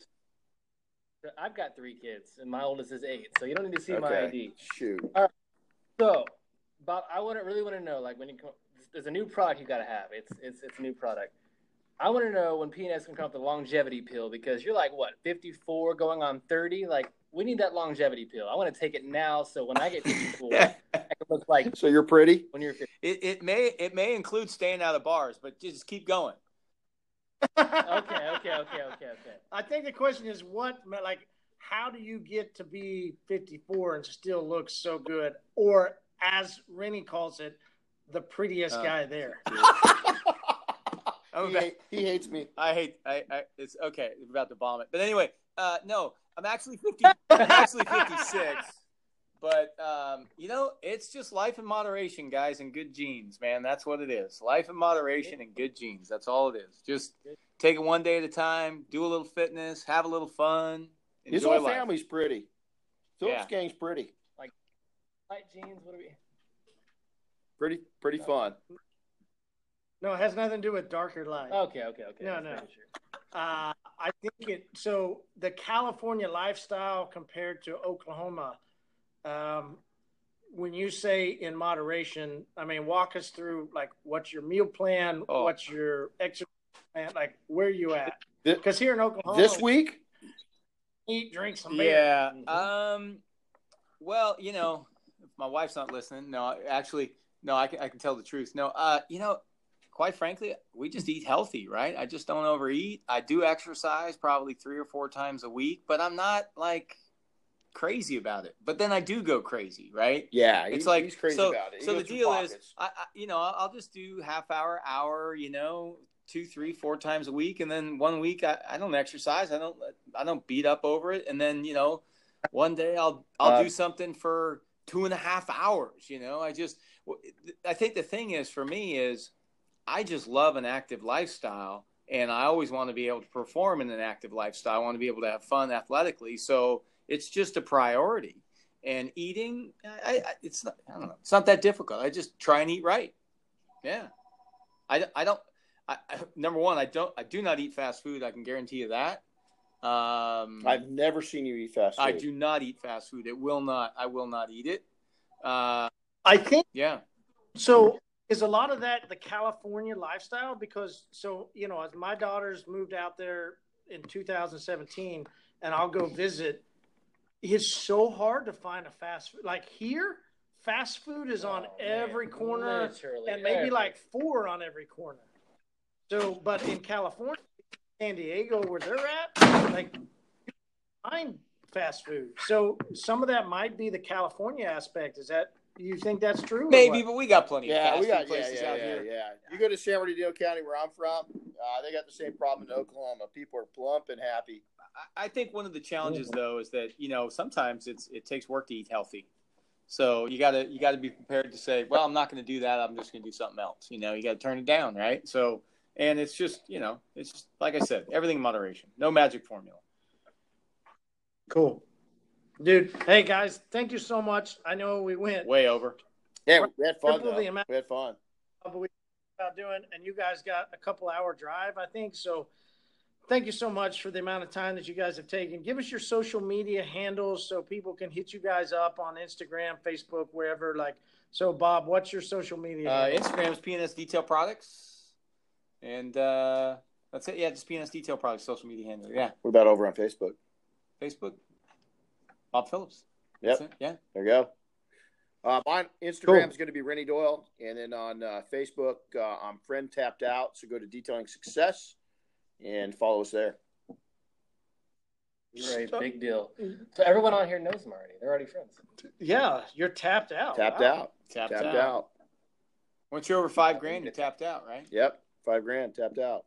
I've got 3 kids, and my oldest is 8, so you don't need to see my ID. Shoot. All right. So, Bob, I really want to know, like, there's a new product you got to have. It's a new product. I want to know when P&S can come up with the longevity pill, because you're like, what, 54 going on 30? Like, we need that longevity pill. I want to take it now, so when I get 54, I can look like. So you're pretty? When you're 50. It may include staying out of bars, but just keep going. Okay. I think the question is how do you get to be 54 and still look so good? Or, as Rennie calls it, the prettiest guy there. He hates me. It's okay. We're about to bomb it. But anyway, no, I'm actually 50. I'm actually 56. But, it's just life in moderation, guys, and good genes, man. That's what it is. Life in moderation and good genes. That's all it is. Just take it one day at a time, do a little fitness, have a little fun. His whole family's pretty. Phillips gang's pretty. Like, light jeans, what are we? Pretty fun. No, it has nothing to do with dark or light. Okay. No. I think so the California lifestyle compared to Oklahoma, when you say in moderation, I mean, walk us through, like, what's your meal plan? What's your exercise plan? Like, where are you at? Because here in Oklahoma. This week? Eat, drink some beer. Yeah. Well, if my wife's not listening, no, I can tell the truth. No, quite frankly, we just eat healthy, right? I just don't overeat. I do exercise probably 3 or 4 times a week, but I'm not like crazy about it. But then I do go crazy, right? Yeah, he's crazy about it. So the deal is, I'll just do half hour, 2, 3, 4 times a week, and then one week I don't exercise. I don't beat up over it, and then one day I'll do something for 2.5 hours. I think the thing is, for me, is I just love an active lifestyle, and I always want to be able to perform in an active lifestyle. I want to be able to have fun athletically, so it's just a priority. And eating, it's not that difficult. I just try and eat right. Yeah, number one, I do not eat fast food. I can guarantee you that. I've never seen you eat fast food. I do not eat fast food. I will not eat it. I think. Yeah. So is a lot of that the California lifestyle? Because as my daughters moved out there in 2017, and I'll go visit, it's so hard to find a fast food. Like here, fast food is on every corner, and maybe like 4 on every corner. So, but in California, San Diego, where they're at, like, find fast food. So some of that might be the California aspect. Is that, you think that's true? Maybe, but we got plenty of fast we got food places out here. Yeah. You go to San Bernardino County, where I'm from, they got the same problem in Oklahoma. People are plump and happy. I think one of the challenges, though, is that, you know, sometimes it takes work to eat healthy. So you gotta be prepared to say, well, I'm not going to do that. I'm just going to do something else. You know, you got to turn it down, right? So, and it's just, you know, it's just, like I said, everything in moderation. No magic formula. Cool. Dude, hey, guys, thank you so much. I know we went way over. Yeah, we had fun, though. We had fun. About doing, and you guys got a couple-hour drive, I think. So thank you so much for the amount of time that you guys have taken. Give us your social media handles so people can hit you guys up on Instagram, Facebook, wherever. Like, so Bob, what's your social media? Instagram is PNS Detail Products, and that's it. Yeah, just PNS Detail Products social media handle. Yeah. What about over on Facebook? Facebook, Bob Phillips. Yep. Yeah. There you go. On Instagram is going to be Rennie Doyle, and then on Facebook, I'm Friend Tapped Out. So go to Detailing Success and follow us there. Great, big deal. So everyone on here knows them already. They're already friends. Yeah, you're tapped out. Tapped out. Once you're over $5,000, you're tapped out, right? Yep, $5,000 tapped out.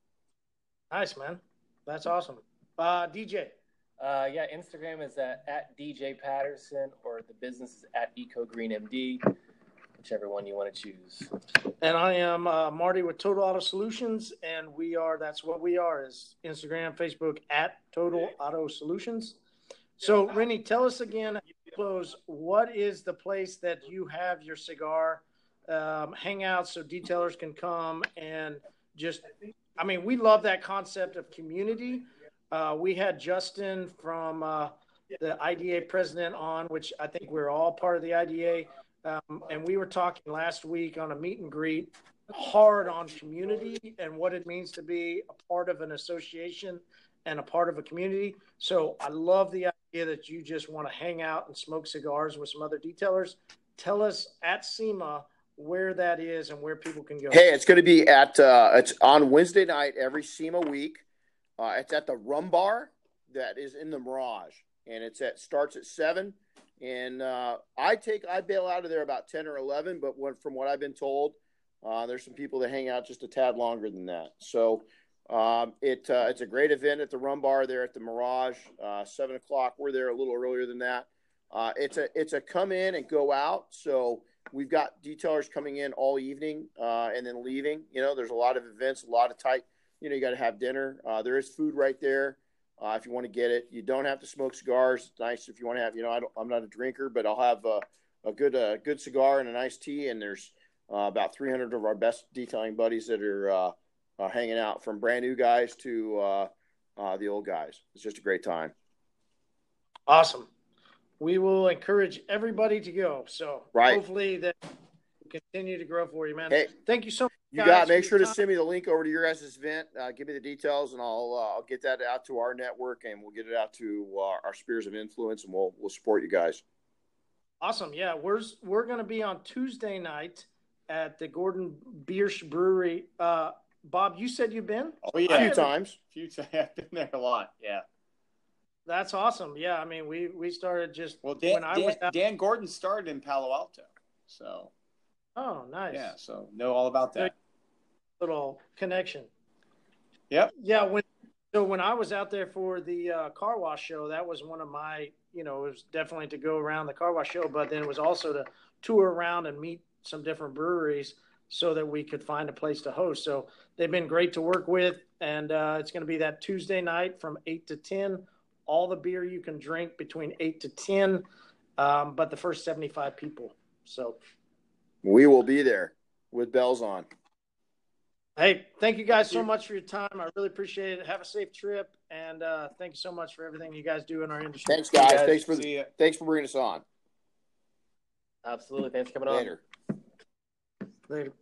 Nice, man. That's awesome. DJ. Yeah, Instagram is at DJ Patterson, or the business is at EcoGreenMD, whichever one you want to choose. And I am Marty with Total Auto Solutions, and that's what we are, is Instagram, Facebook, at Total Auto Solutions. So, Rennie, tell us again, close, what is the place that you have your cigar hangouts so detailers can come and just, I mean, we love that concept of community. We had Justin from the IDA president on, which I think we're all part of the IDA. And we were talking last week on a meet and greet hard on community and what it means to be a part of an association and a part of a community. So I love the idea that you just want to hang out and smoke cigars with some other detailers. Tell us at SEMA where that is and where people can go. Hey, it's going to be it's on Wednesday night every SEMA week. It's at the Rum Bar that is in the Mirage, and starts at 7. And I bail out of there about 10 or 11, but from what I've been told, there's some people that hang out just a tad longer than that. So it's a great event at the Rum Bar there at the Mirage. 7 o'clock. We're there a little earlier than that. It's a come in and go out. So we've got detailers coming in all evening and then leaving. You know, there's a lot of events, a lot of tight. You know, you got to have dinner. There is food right there if you want to get it. You don't have to smoke cigars. It's nice if you want to have. You know, I'm not a drinker, but I'll have a good cigar and a nice tea. And there's about 300 of our best detailing buddies that are hanging out, from brand new guys to the old guys. It's just a great time. Awesome. We will encourage everybody to go. So hopefully that will continue to grow for you, man. Hey, thank you so much. Make sure to send me the link over to your guys' event. Give me the details, and I'll get that out to our network, and we'll get it out to our spheres of influence, and we'll support you guys. Awesome. Yeah, we're going to be on Tuesday night at the Gordon Biersch Brewery. Bob, you said you've been? Oh yeah, a few times. I've been there a lot. Yeah. That's awesome. Yeah, I mean, we started just Dan Gordon started in Palo Alto, so. Oh, nice. Yeah, so know all about that. Little connection. Yep. Yeah, when I was out there for the car wash show, that was one of my, it was definitely to go around the car wash show, but then it was also to tour around and meet some different breweries so that we could find a place to host. So they've been great to work with, and it's going to be that Tuesday night from 8 to 10. All the beer you can drink between 8 to 10, but the first 75 people. So we will be there with bells on. Hey, thank you guys so much for your time. I really appreciate it. Have a safe trip, and thank you so much for everything you guys do in our industry. Thanks, guys. Thanks for bringing us on. Absolutely. Thanks for coming on. Later.